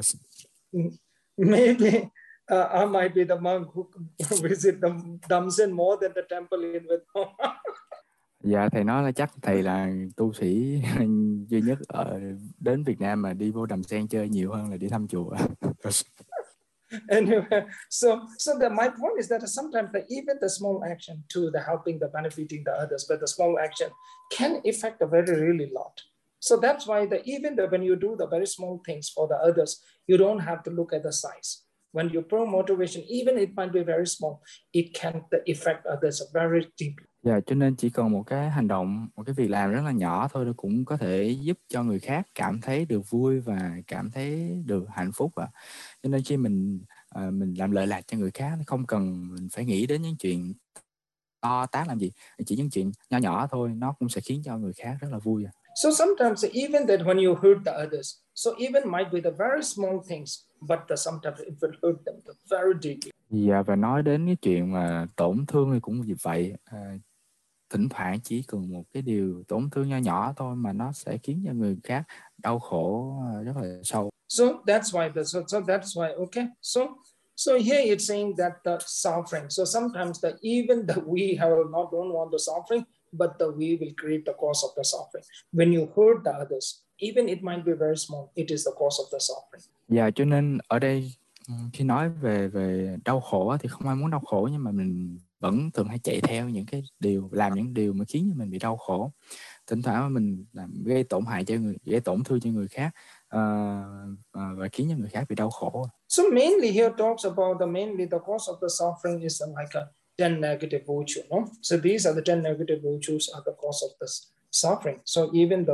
Maybe I might be the monk who visit the Damson more than the temple in Vietnam. Dạ thầy nói là chắc thầy là tu sĩ duy nhất đến Việt Nam mà đi vô Đầm Sen chơi nhiều hơn là đi thăm chùa. Anyway, so my point is that sometimes even the small action to the helping, the benefiting the others, but the small action can affect a very really lot. So that's why when you do the very small things for the others, you don't have to look at the size. When you pro motivation, even it might be very small, it can affect others very deeply. Dạ, cho nên chỉ cần một cái hành động, một cái việc làm rất là nhỏ thôi, nó cũng có thể giúp cho người khác cảm thấy được vui và cảm thấy được hạnh phúc ạ. Cho nên khi mình làm lợi lạc cho người khác, không cần mình phải nghĩ đến những chuyện to tát làm gì, chỉ những chuyện nhỏ nhỏ thôi, nó cũng sẽ khiến cho người khác rất là vui. So sometimes even that when you hurt the others, so even might be the very small things, but sometimes it will hurt them very deeply. Dạ, và nói đến cái chuyện mà tổn thương thì cũng vì vậy. Thỉnh thoảng chỉ cần một cái điều tổn thương nho nhỏ thôi mà nó sẽ khiến cho người khác đau khổ rất là sâu. So that's why okay. So here it's saying that the suffering. So sometimes even we don't want the suffering, but we will create the cause of the suffering. When you hurt the others, even it might be very small, it is the cause of the suffering. Dạ, cho nên ở đây khi nói về đau khổ thì không ai muốn đau khổ, nhưng mà mình vẫn thường hay chạy theo những cái làm những điều mà khiến cho mình bị đau khổ. Thỉnh thoảng mình gây tổn thương cho người khác và khiến cho người khác bị đau khổ. So mainly here talks about the cause of the suffering is like a 10 negative virtues. No? So these are the 10 negative virtues are the cause of the suffering. So even the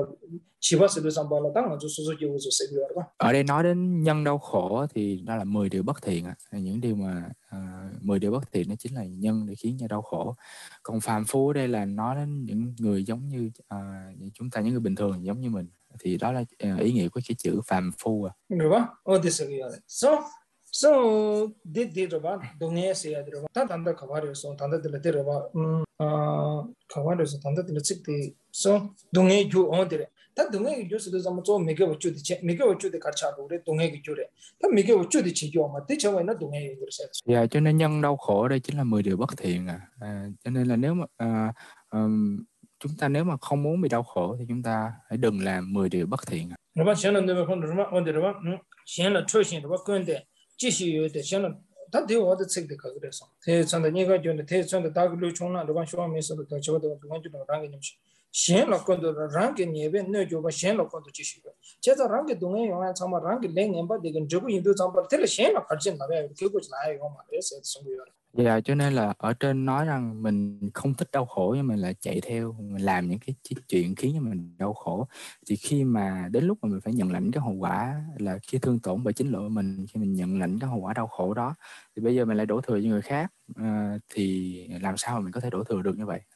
ở đây nói đến nhân đau khổ thì đó là 10 điều bất thiện. Những điều mà 10 điều bất thiện nó chính là nhân để khiến cho đau khổ. Còn phàm phu ở đây là nói đến những người giống như chúng ta, những người bình thường giống như mình, thì đó là ý nghĩa của cái chữ phàm phu. So did 동해 세야 들어봐 다 단다 가발에서 단다들 들어봐 가발에서 단다들 찍대 so 동해 주 어디래 다 동해 주스도 좀 메게 어쩌디 같이 하고 그래 동해 주래 다 메게 어쩌디 지죠 mà tí cho nó 동해 그래서 dạ, cho nên nhân đau khổ đây chính là 10 điều bất thiện. Cho nên là nếu mà chúng ta nếu mà không muốn bị đau khổ thì chúng ta hãy đừng làm 10 điều bất thiện. nó là nó không được mà 어디래 봐 hiện là thôi hiện là 근데 지시요 대신은 다 되어도 책대 그래서 대전에 네가 전에 대전에 다글로 총나 로반 쇼하면서도 더 저도 그만 좀 라게 좀 시행로 건도 랑게 네베 너조가 시행로 건도 지시고 제가 랑게 동에 영화 정말 랑게 랭엠바 되긴 저거 인도 정말 텔레 시행로 같이 나와요 그거 나요 말이에요 성구요. Dạ, cho nên là ở trên nói rằng mình không thích đau khổ nhưng mình lại chạy theo, mình làm những cái chuyện khiến cho mình đau khổ. Thì khi mà đến lúc mà mình phải nhận lãnh cái hậu quả là khi thương tổn bởi chính lỗi mình, khi mình nhận lãnh cái hậu quả đau khổ đó, thì bây giờ mình lại đổ thừa cho người khác, thì làm sao mà mình có thể đổ thừa được như vậy?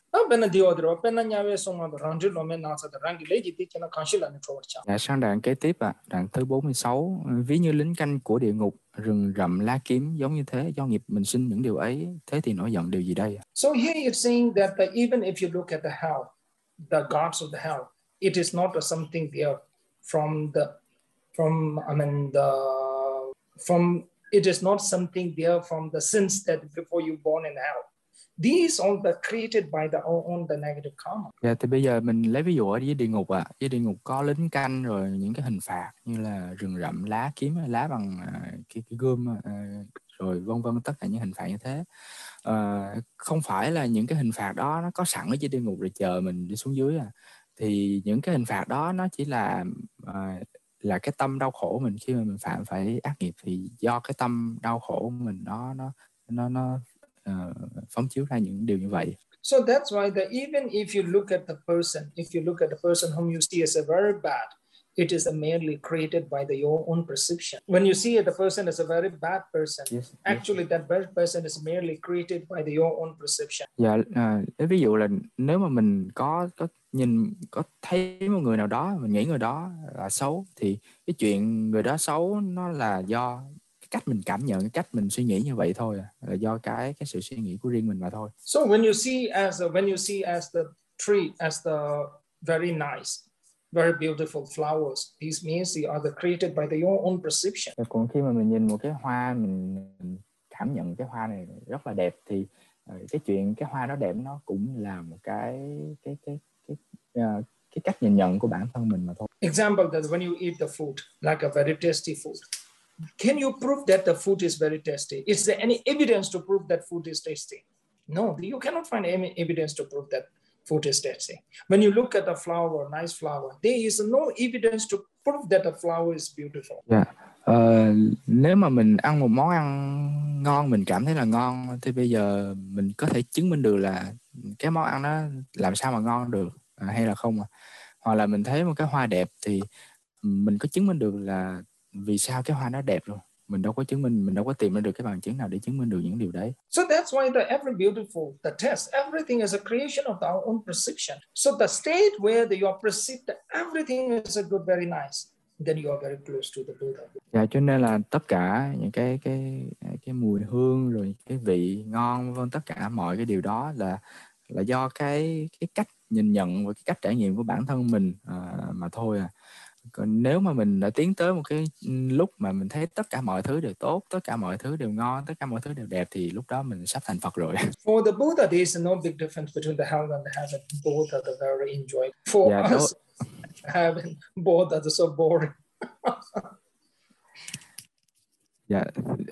Dạ, sang đoạn kế tiếp đoạn thứ 46. Ví như lính canh của địa ngục, rừng rậm lá kiếm giống như thế, do nghiệp mình sinh những điều ấy, thế thì nổi giận điều gì đây? So here it's saying that even if you look at the hell, the gods of the hell, it is not something there it is not something there from the sins that before you born in hell. These all are created by the negative karma. Dạ, thì bây giờ mình lấy ví dụ ở dưới địa ngục dưới địa ngục có lính canh rồi những cái hình phạt như là rừng rậm lá kiếm, lá bằng cái gươm rồi vân vân, tất cả những hình phạt như thế. Không phải là những cái hình phạt đó nó có sẵn ở trên địa ngục rồi chờ mình đi xuống dưới thì những cái hình phạt đó nó chỉ là cái tâm đau khổ mình khi mà mình phạm phải ác nghiệp, thì do cái tâm đau khổ của mình nó phóng chiếu ra những điều như vậy. So that's why even if you look at the person whom you see as a very bad, it is merely created by your own perception. When you see the person as a very bad person, Yes. actually that bad person is merely created by your own perception. Dạ, ví dụ là nếu mà mình có thấy một người nào đó, mình nghĩ người đó là xấu, thì cái chuyện người đó xấu nó là do cái cách mình cảm nhận, cái cách mình suy nghĩ như vậy thôi, là do cái sự suy nghĩ của riêng mình mà thôi. So when you see as the tree as the very nice, very beautiful flowers, this means they are created by your own perception. Còn khi mà mình nhìn một cái hoa, mình cảm nhận cái hoa này rất là đẹp, thì cái chuyện cái hoa đó đẹp nó cũng là một cái cách nhìn nhận của bản thân mình mà thôi. Example that when you eat the food like a very tasty food, can you prove that the food is very tasty? Is there any evidence to prove that food is tasty? No, you cannot find any evidence to prove that food is tasty. When you look at a flower, nice flower, there is no evidence to prove that the flower is beautiful. Yeah. Nếu mà mình ăn một món ăn ngon, mình cảm thấy là ngon, thì bây giờ mình có thể chứng minh được là cái món ăn đó làm sao mà ngon được hay là không. Hoặc là mình thấy một cái hoa đẹp thì mình có chứng minh được là vì sao cái hoa nó đẹp rồi. Mình đâu có tìm ra được cái bằng chứng nào để chứng minh được những điều đấy. So that's why every beautiful, the test, everything is a creation of our own perception. So the state where you perceive that everything is a good, very nice, then you are very close to the Buddha. Dạ, cho nên là tất cả những cái mùi hương, rồi cái vị ngon, vân, tất cả mọi cái điều đó là do cái cách nhìn nhận và cái cách trải nghiệm của bản thân mình mà thôi. Còn nếu mà mình đã tiến tới một cái lúc mà mình thấy tất cả mọi thứ đều tốt, tất cả mọi thứ đều ngon, tất cả mọi thứ đều đẹp, thì lúc đó mình sắp thành Phật rồi. For the Buddha, there is no big difference between the hell and the heaven. Both are very enjoyable. For us, heaven, both are so boring. Dạ,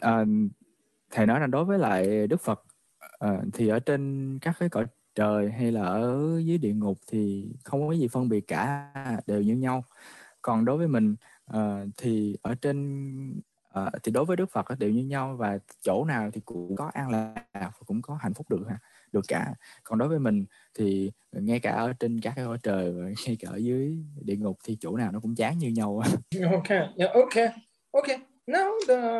thầy nói là đối với lại Đức Phật thì ở trên các cái cõi trời hay là ở dưới địa ngục thì không có gì phân biệt cả, đều như nhau. Còn đối với mình thì ở trên thì đối với Đức Phật đều như nhau, và chỗ nào thì cũng có an lạc, cũng có hạnh phúc được cả. Còn đối với mình thì ngay cả ở trên các cái cõi trời và ngay cả ở dưới địa ngục thì chỗ nào nó cũng chán như nhau. Okay. Now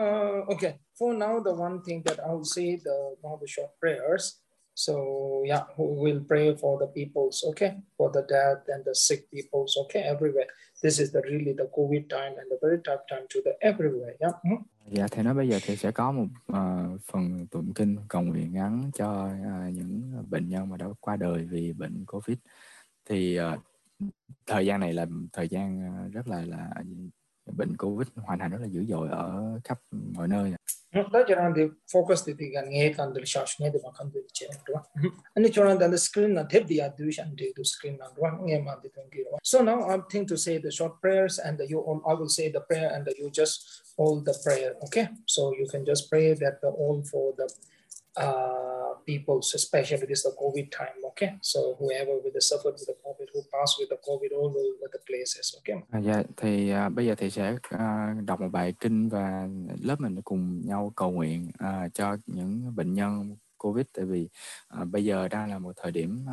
for now the one thing that I will say, the short prayers. So yeah, we will pray for the peoples, okay, for the dead and the sick peoples, okay, everywhere. This is really the COVID time and the very tough time to the everywhere. Yeah. Dạ, thầy nói bây giờ thì sẽ có một phần tụng kinh cầu nguyện ngắn cho những bệnh nhân mà đã qua đời vì bệnh Covid. Thì thời gian này là thời gian rất là bệnh Covid hoành hành rất là dữ dội ở khắp mọi nơi. Đó cho nên thì focus thì nghe cần được short nghe được mà không được chơi đúng không? Anh cho nên the screen là thép đi à du sẵn đi to screen là đúng không? Nghe mà thì không kêu. So now I'm think to say the short prayers and I will say the prayer and you just hold the prayer, okay? So you can just pray that all for the people, especially this the COVID time, okay? So whoever suffered with the COVID, who passed with the COVID, all over the places, okay? Dạ, thì bây giờ thì sẽ đọc một bài kinh và lớp mình cùng nhau cầu nguyện cho những bệnh nhân COVID, tại vì bây giờ đang là một thời điểm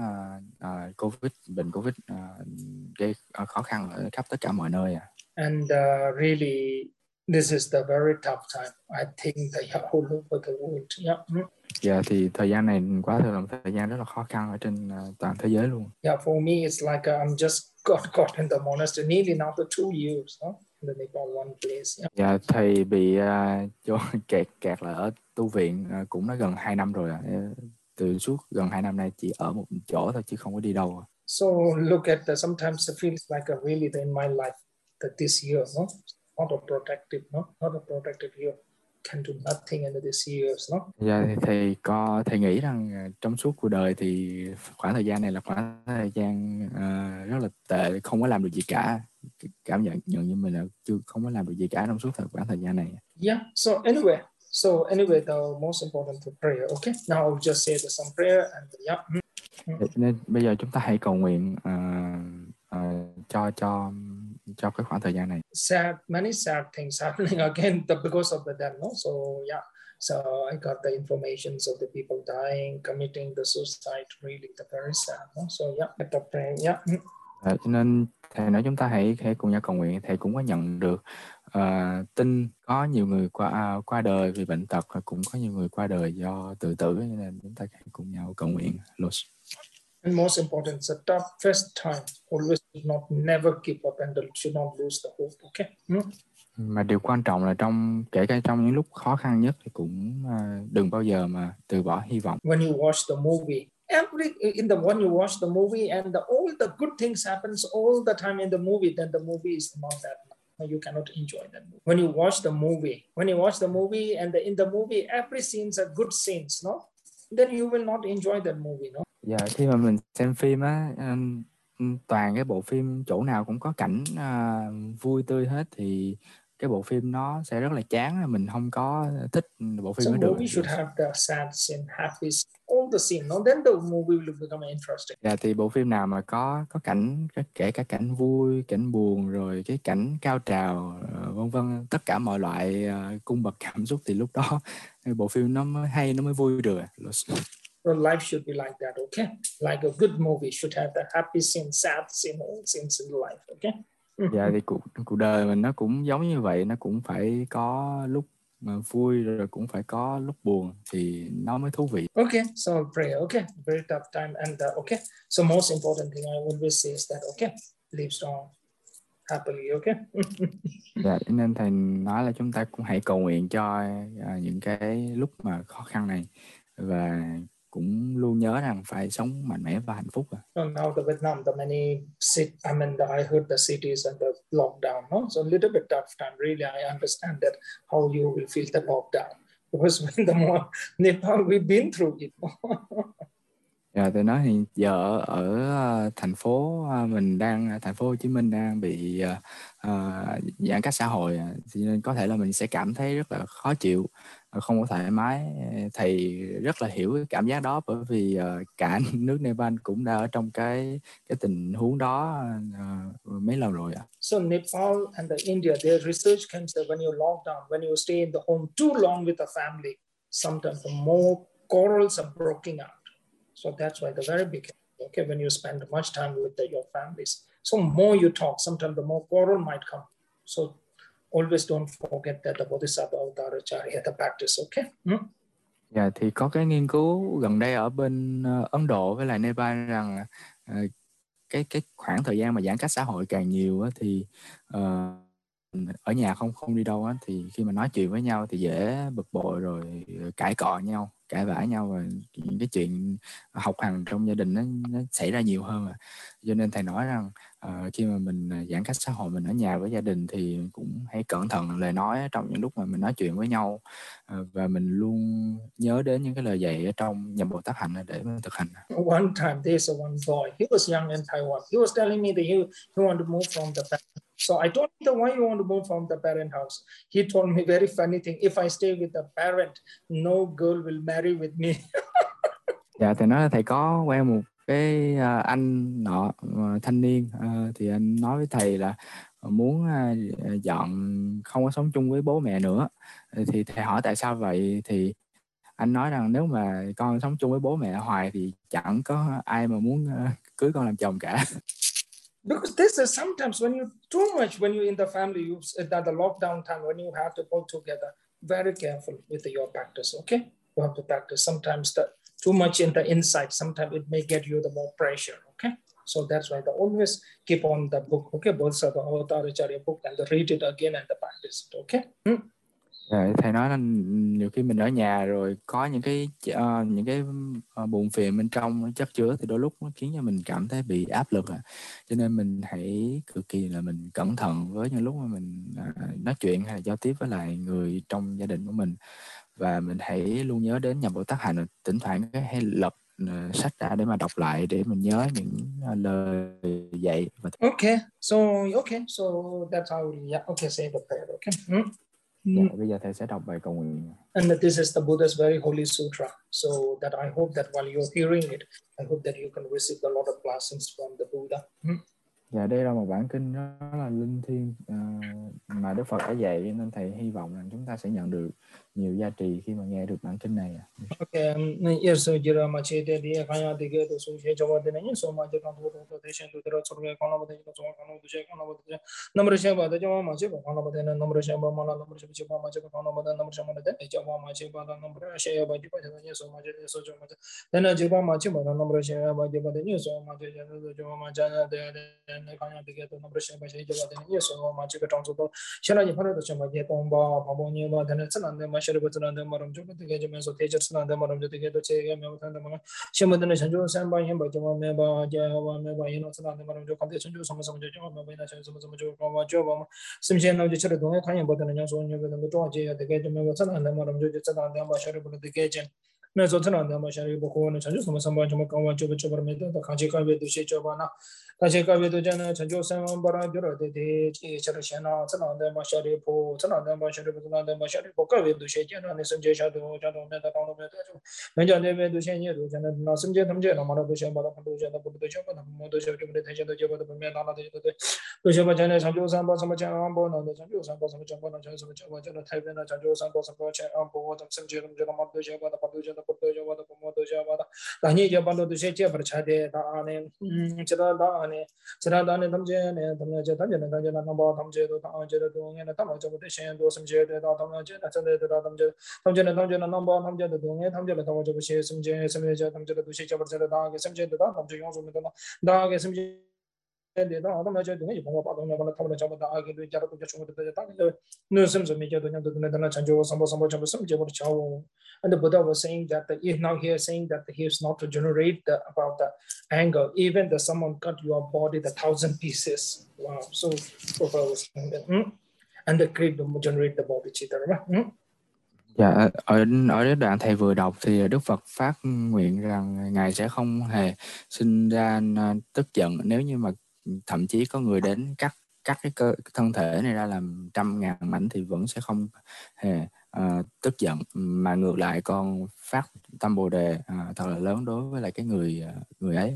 bệnh COVID gây khó khăn ở khắp tất cả mọi nơi. And really, this is the very tough time. I think the whole over the world. Yeah. Dạ, thì thời gian này quá thường là một thời gian rất là khó khăn ở trên toàn thế giới luôn. Yeah, for me it's like I'm just got in the monastery nearly now for 2 years, no? In the Nepal one place. Yeah. Dạ, thầy bị kẹt là ở tu viện cũng đã gần 2 năm rồi. Từ suốt gần 2 năm nay chỉ ở một chỗ thôi chứ không có đi đâu. So look at sometimes it feels like really in my life that this year, no, not a protective year, can do nothing in this years, no. Dạ, thì thầy nghĩ rằng trong suốt cuộc đời thì khoảng thời gian này là khoảng thời gian rất là tệ, không có làm được gì cả. Cảm nhận như mình là chưa không có làm được gì cả trong suốt khoảng thời gian này. Yeah. So anyway, So anyway, the most important to prayer. Okay. Now I'll just say some prayer and yeah. Nên bây giờ chúng ta hãy cầu nguyện cho cái khoảng thời gian này. Many sad things happening again because of the death. No, so yeah. So I got the information of the people dying, committing the suicide. Really, the very sad. No? So yeah, at the prayer. Yeah. Cho nên thầy nói chúng ta hãy cùng nhau cầu nguyện. Thầy cũng có nhận được tin có nhiều người qua đời vì bệnh tật, và cũng có nhiều người qua đời do tự tử, nên chúng ta hãy cùng nhau cầu nguyện. And most important, the toughest time, always should not never give up and should not lose the hope. Okay. Mà điều quan trọng là kể cả trong những lúc khó khăn nhất thì cũng đừng bao giờ mà từ bỏ hy vọng. When you watch the movie, when you watch the movie and all the good things happens all the time in the movie, then the movie is not that much. You cannot enjoy that movie. When you watch the movie, and in the movie every scenes are good scenes, no? Then you will not enjoy that movie, no? Dạ, khi mà mình xem phim á, toàn cái bộ phim chỗ nào cũng có cảnh vui tươi hết thì cái bộ phim nó sẽ rất là chán, mình không có thích bộ phim đó được. Movie should have the sad scene, happy scene, all the scene, no? Then the movie will become interesting. Dạ, thì bộ phim nào mà có cảnh, kể cả cảnh vui, cảnh buồn, rồi cái cảnh cao trào, vân vân, tất cả mọi loại cung bậc cảm xúc, thì lúc đó bộ phim nó mới hay, nó mới vui được. So life should be like that, okay? Like a good movie should have the happy scene, sad scene, all scenes in life, okay? Dạ, thì cuộc đời mình nó cũng giống như vậy, nó cũng phải có lúc mà vui rồi cũng phải có lúc buồn thì nó mới thú vị. Okay, so pray, okay? Very tough time and okay. So most important thing I always say is that okay, live strong, happily, okay? Dạ, nên thầy nói là chúng ta cũng hãy cầu nguyện cho những cái lúc mà khó khăn này, và cũng luôn nhớ rằng phải sống mạnh mẽ và hạnh phúc. So now the Vietnam, the many I heard the cities and the lockdown, no? So a little bit tough time. Really, I understand that how you will feel the lockdown because when the more Nepal we've been through it. Dạ, tôi nói thì giờ ở thành phố thành phố Hồ Chí Minh đang bị giãn cách xã hội, thì nên có thể là mình sẽ cảm thấy rất là khó chịu, không có thoải mái. Thầy rất là hiểu cái cảm giác đó, bởi vì cả nước Nepal cũng đã ở trong cái tình huống đó mấy lần rồi ạ. So Nepal and India, their research comes that when you lock down, when you stay in the home too long with the family, sometimes the more quarrels are breaking out. So that's why the very beginning, okay, when you spend much time with your families, so more you talk, sometimes the more quarrel might come. So always don't forget that the Bodhisattva Avtaracharya, the practice, okay? Dạ, thì có cái nghiên cứu gần đây ở bên Ấn Độ với lại Nepal rằng cái khoảng thời gian mà giãn cách xã hội càng nhiều á, thì ở nhà không đi đâu á, thì khi mà nói chuyện với nhau thì dễ bực bội, rồi cãi vã nhau, và những cái chuyện học hành trong gia đình nó xảy ra nhiều hơn. Cho nên thầy nói rằng khi mà mình giãn cách xã hội, mình ở nhà với gia đình thì cũng hãy cẩn thận lời nói trong những lúc mà mình nói chuyện với nhau, và mình luôn nhớ đến những cái lời dạy ở trong Nhập Bồ Tát Hạnh để mình thực hành. One time there's one boy, he was young in Taiwan. He was telling me that he wanted to move from the parent. So I told him, why you want to move from the parent house? He told me very funny thing. If I stay with the parent, no girl will marry with me. Dạ, thầy nói là thầy có quen một cái anh nọ thanh niên, thì anh nói với thầy là muốn không có sống chung với bố mẹ nữa. Thì thầy hỏi tại sao vậy, thì anh nói rằng nếu mà con sống chung với bố mẹ hoài thì chẳng có ai mà muốn cưới con làm chồng cả. Because this is sometimes when you too much, when you're in the family, at the lockdown time, when you have to go together, very careful with your practice, okay? You have to practice. Sometimes too much in the inside, sometimes it may get you the more pressure, okay? So that's why always keep on the book, okay? Bodhisattva Avtaracharya book, and read it again and practice it, okay? Thầy nói là nhiều khi mình ở nhà rồi có những cái buồn phiền bên trong chất chứa, thì đôi lúc nó khiến cho mình cảm thấy bị áp lực. Cho nên mình hãy cực kỳ là mình cẩn thận với những lúc mà mình nói chuyện hay là giao tiếp với lại người trong gia đình của mình, và mình hãy luôn nhớ đến Nhập Bồ Tát Hạnh, thỉnh thoảng hãy lật sách ra để mà đọc lại, để mình nhớ những lời dạy. Okay, so that's how. Yeah, okay, say the prayer. Okay. Dạ, bây giờ thầy sẽ đọc bài cầu nguyện. And this is the Buddha's very holy sutra. So that I hope that while you're hearing it, I hope that you can receive a lot of blessings from the Buddha. Dạ, đây là một bản kinh rất là linh thiêng mà Đức Phật đã dạy, nên thầy hy vọng rằng chúng ta sẽ nhận được nhiều giá trị khi mà nghe được bản kinh này. Okay, yes, jira ma che de dia kaya de ge to so che jawa de ne so ma je kan to de shen to de so ge kan ba de so kan ba de kan ba de number she ba de jawa ma che ba kan ba de number she ba ma la number she ba ma che kan ba de number she ma de jawa ma che ba da number she ba de ba de so ma je so jawa ma de de na je ba ma che ba da number she ba de ba de so ma je jawa ma ja de ne kaya de ge to number she ba she jawa de ne so ma che ka tong so to she la je pa de so ma je tong ba ba bo ni ba de ne san de ma she ba san de ma ram jo de ge je me so te je san de maram jati ke to che ge me utan de ma shemodane chanjo san ba yin ba jama me ba ja wa me ba yin no san de maram jo kan de chanjo sama sama jo ma ba na chanjo sama sama jo ba jo ba sim chen no je chre do kan yin ba de na so nyu be de to je ya de ge me ba san de maram jo je san de ba shari bu de ge chen me so san de ma shari bu ko na chanjo sama sama jo ma kan wa jo be cho bar me de kan je ka be du she jo ba na kan je ka be du jana chanjo san ba ra jo de de che chre shen na san de ma shari bu san de ma shari bu san de ma shari bu ka be du she chen na ne sim je sha do ja do me da dong me men ja de me du shen ye du jana na sim je tham je na ma do shen ba da du ja da bu du shen ba na mo do shen ju de shen do je ba da me na na de de du shen ba jana chanjo san ba sam chen an bo na de chanjo san ba sam chen ba na chen sam chen ba jana thai be na chanjo san ba sam ba chen an bo da sim je na ma do shen ba da ba du ja da bu du ja ba da mo do ja ba da da ni je ba do shen je ba cha de da ne chira da ne tham je ne tham je tham je na ba tham je do tham je do ne na tham je de shen do sim je de da tham je na chen de da tham je na nam ba tham je de do ne tham je la tham je she sim je tham je do she je ba cha da ge sim je da tham je yong so me da ge sim je de da tham je do ne ba ba do ne ba tham je ba da ge do ja do ja chung de da no sim so me je do ne do ne da chan jo sam ba sim je ba cha wo. And the Buddha was saying that he is now here saying that he is not to generate about the anger, even the someone cut your body the 1,000 pieces. Wow, so Prabhupada was saying that, and the great generate the body chitta. Dạ, ở đoạn thầy vừa đọc thì Đức Phật phát nguyện rằng Ngài sẽ không hề sinh ra tức giận nếu như mà thậm chí có người đến cắt cái thân thể này ra làm 100.000 mảnh thì vẫn sẽ không hề tức giận, mà ngược lại còn phát tâm Bồ đề thật là lớn đối với lại cái người ấy.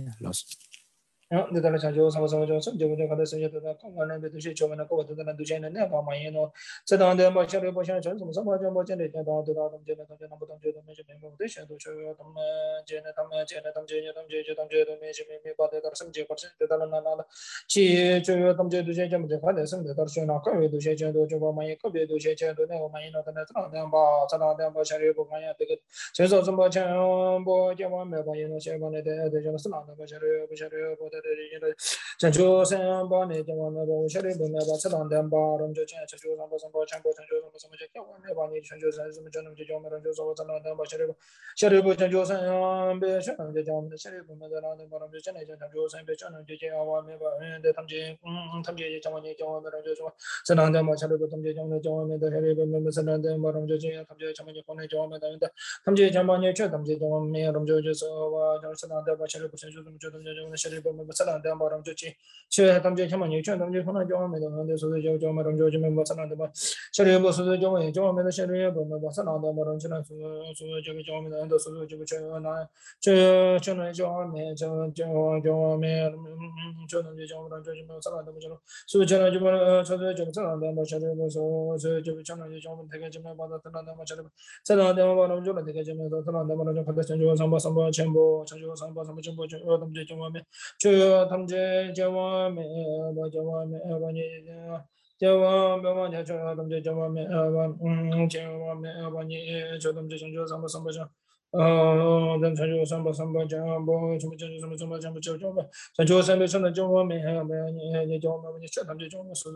De la chanjo sama sama jo sam jo jo kada se jo da ko ngane be du she cho na ko da na du she ne ba ma yin no se da de ba sha re ba sha cho sama sama jo ba chen de da da dam je na dam ba dam je me je me de she do cho dam je na dam je na dam je dam je dam je do me je me ba de dar sam je par se de da na na chi cho dam je du she je me de fa de sam de dar she na ko du she je do jo ba ma yin ko be du she je do ne ma yin no da na da dam ba sa da dam ba sha re ba ma ya de ke se so sam ba chen bo je ma me ba yin no she ba ne de je na sa na ba sha re ba chanjo san ba ne jama me ba shari bu me ba sadan dan ba ram jo chen chanjo san ba san ba chan ba chanjo san ba san je kya me ba ni chanjo san sam janam je jama ram jo so sadan dan ba shari bu chanjo san be shan je jama shari bu me da dan ba ram jo chen chanjo san be chan je awa me ba de tham je jama ni jama me ram jo so sadan dan ba shari bu tham je jama me da shari bu me sadan dan ba ram jo chen tham je jama ni ko ne jama me da tham je jama ni che tham je jama me ram jo so wa sadan dan ba shari bu chanjo sam jo jama shari bu me sadan dan ba ram jo che tam je chama ni chen tam je khona jo me de so de jo me ram jo me ba sadan de ba shari bu so de jo me de shari bu me ba sadan de ba ram chen so jo me de so jo che na che na jo me jo me cho nam je jo ram jo me sadan de ba so che na jo me so de jo sadan de ba shari bu so jo che na jo me de ge me ba da sadan de ba shari sadan de ba ram jo de ge me sadan de ba ram jo kha de chen jo sam ba chen bo chen jo sam ba chen bo tam je jo me cho tham je jawa me ba jawa me ba ni jawa ba ma ja cho tham je jawa me ba jawa me ba ni cho tham je jo sam ba ja dan chanjo sam ba ja bo chum chanjo sam ba ja bo cho ba chanjo sam be chon jawa me ba ni jawa me ba ni cho tham je jawa so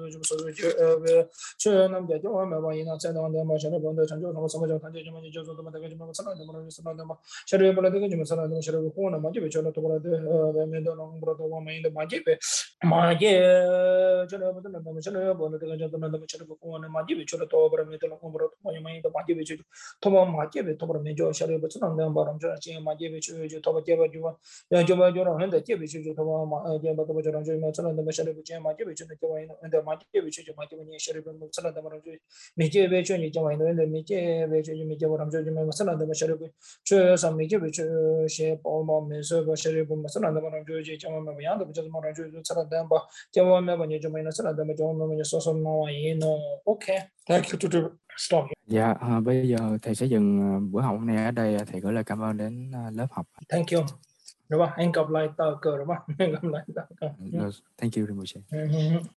cho nam ja jawa me ba ni na chen dan de ma chen ba de chanjo sam ba ja tham je jawa ni jo so ma de ga ma sa na de ma sa na ma shari ba de ga ma sa na de shari ko na ma je be cho na to ba de me do no bro to ma in de ma je be ma je cho na ba de na cha na ba de ga ja na de cha ko na ma je be cho to ba me de no bro to ma in de ma je be cho to ma je be to ba me jo shari ba cha 사람 내가 바람 저 지금 맞게 비추 저 도바 제바 주와 야 저바 저랑 한데 제 비추 저 도바 마 제바 도바 저랑 저 맞잖아 내 마셔를 비추 맞게 비추 내 저와 있는 근데 맞게 비추 저 맞게 니 셔를 좀 살아 담아 저 미제 비추 니 저와 있는 미제 비추 미제 바람 저 좀 살아 담아 셔를 저 삼미제 비추 셰 보마 메서 버셔를 좀 살아 담아 저 저와 마 양도 비추 마 저 살아 담아 저와 마 니 좀 있는 살아 담아 저와 마 소소 나와 이노 오케이 thank you to stop. Dạ, bây giờ thầy sẽ dừng buổi học hôm nay ở đây. Thầy gửi lời cảm ơn đến lớp học. Thank you. Đúng không? Anh gặp lại tờ cờ đúng không? Anh gặp lại tờ cờ. Thank you very much.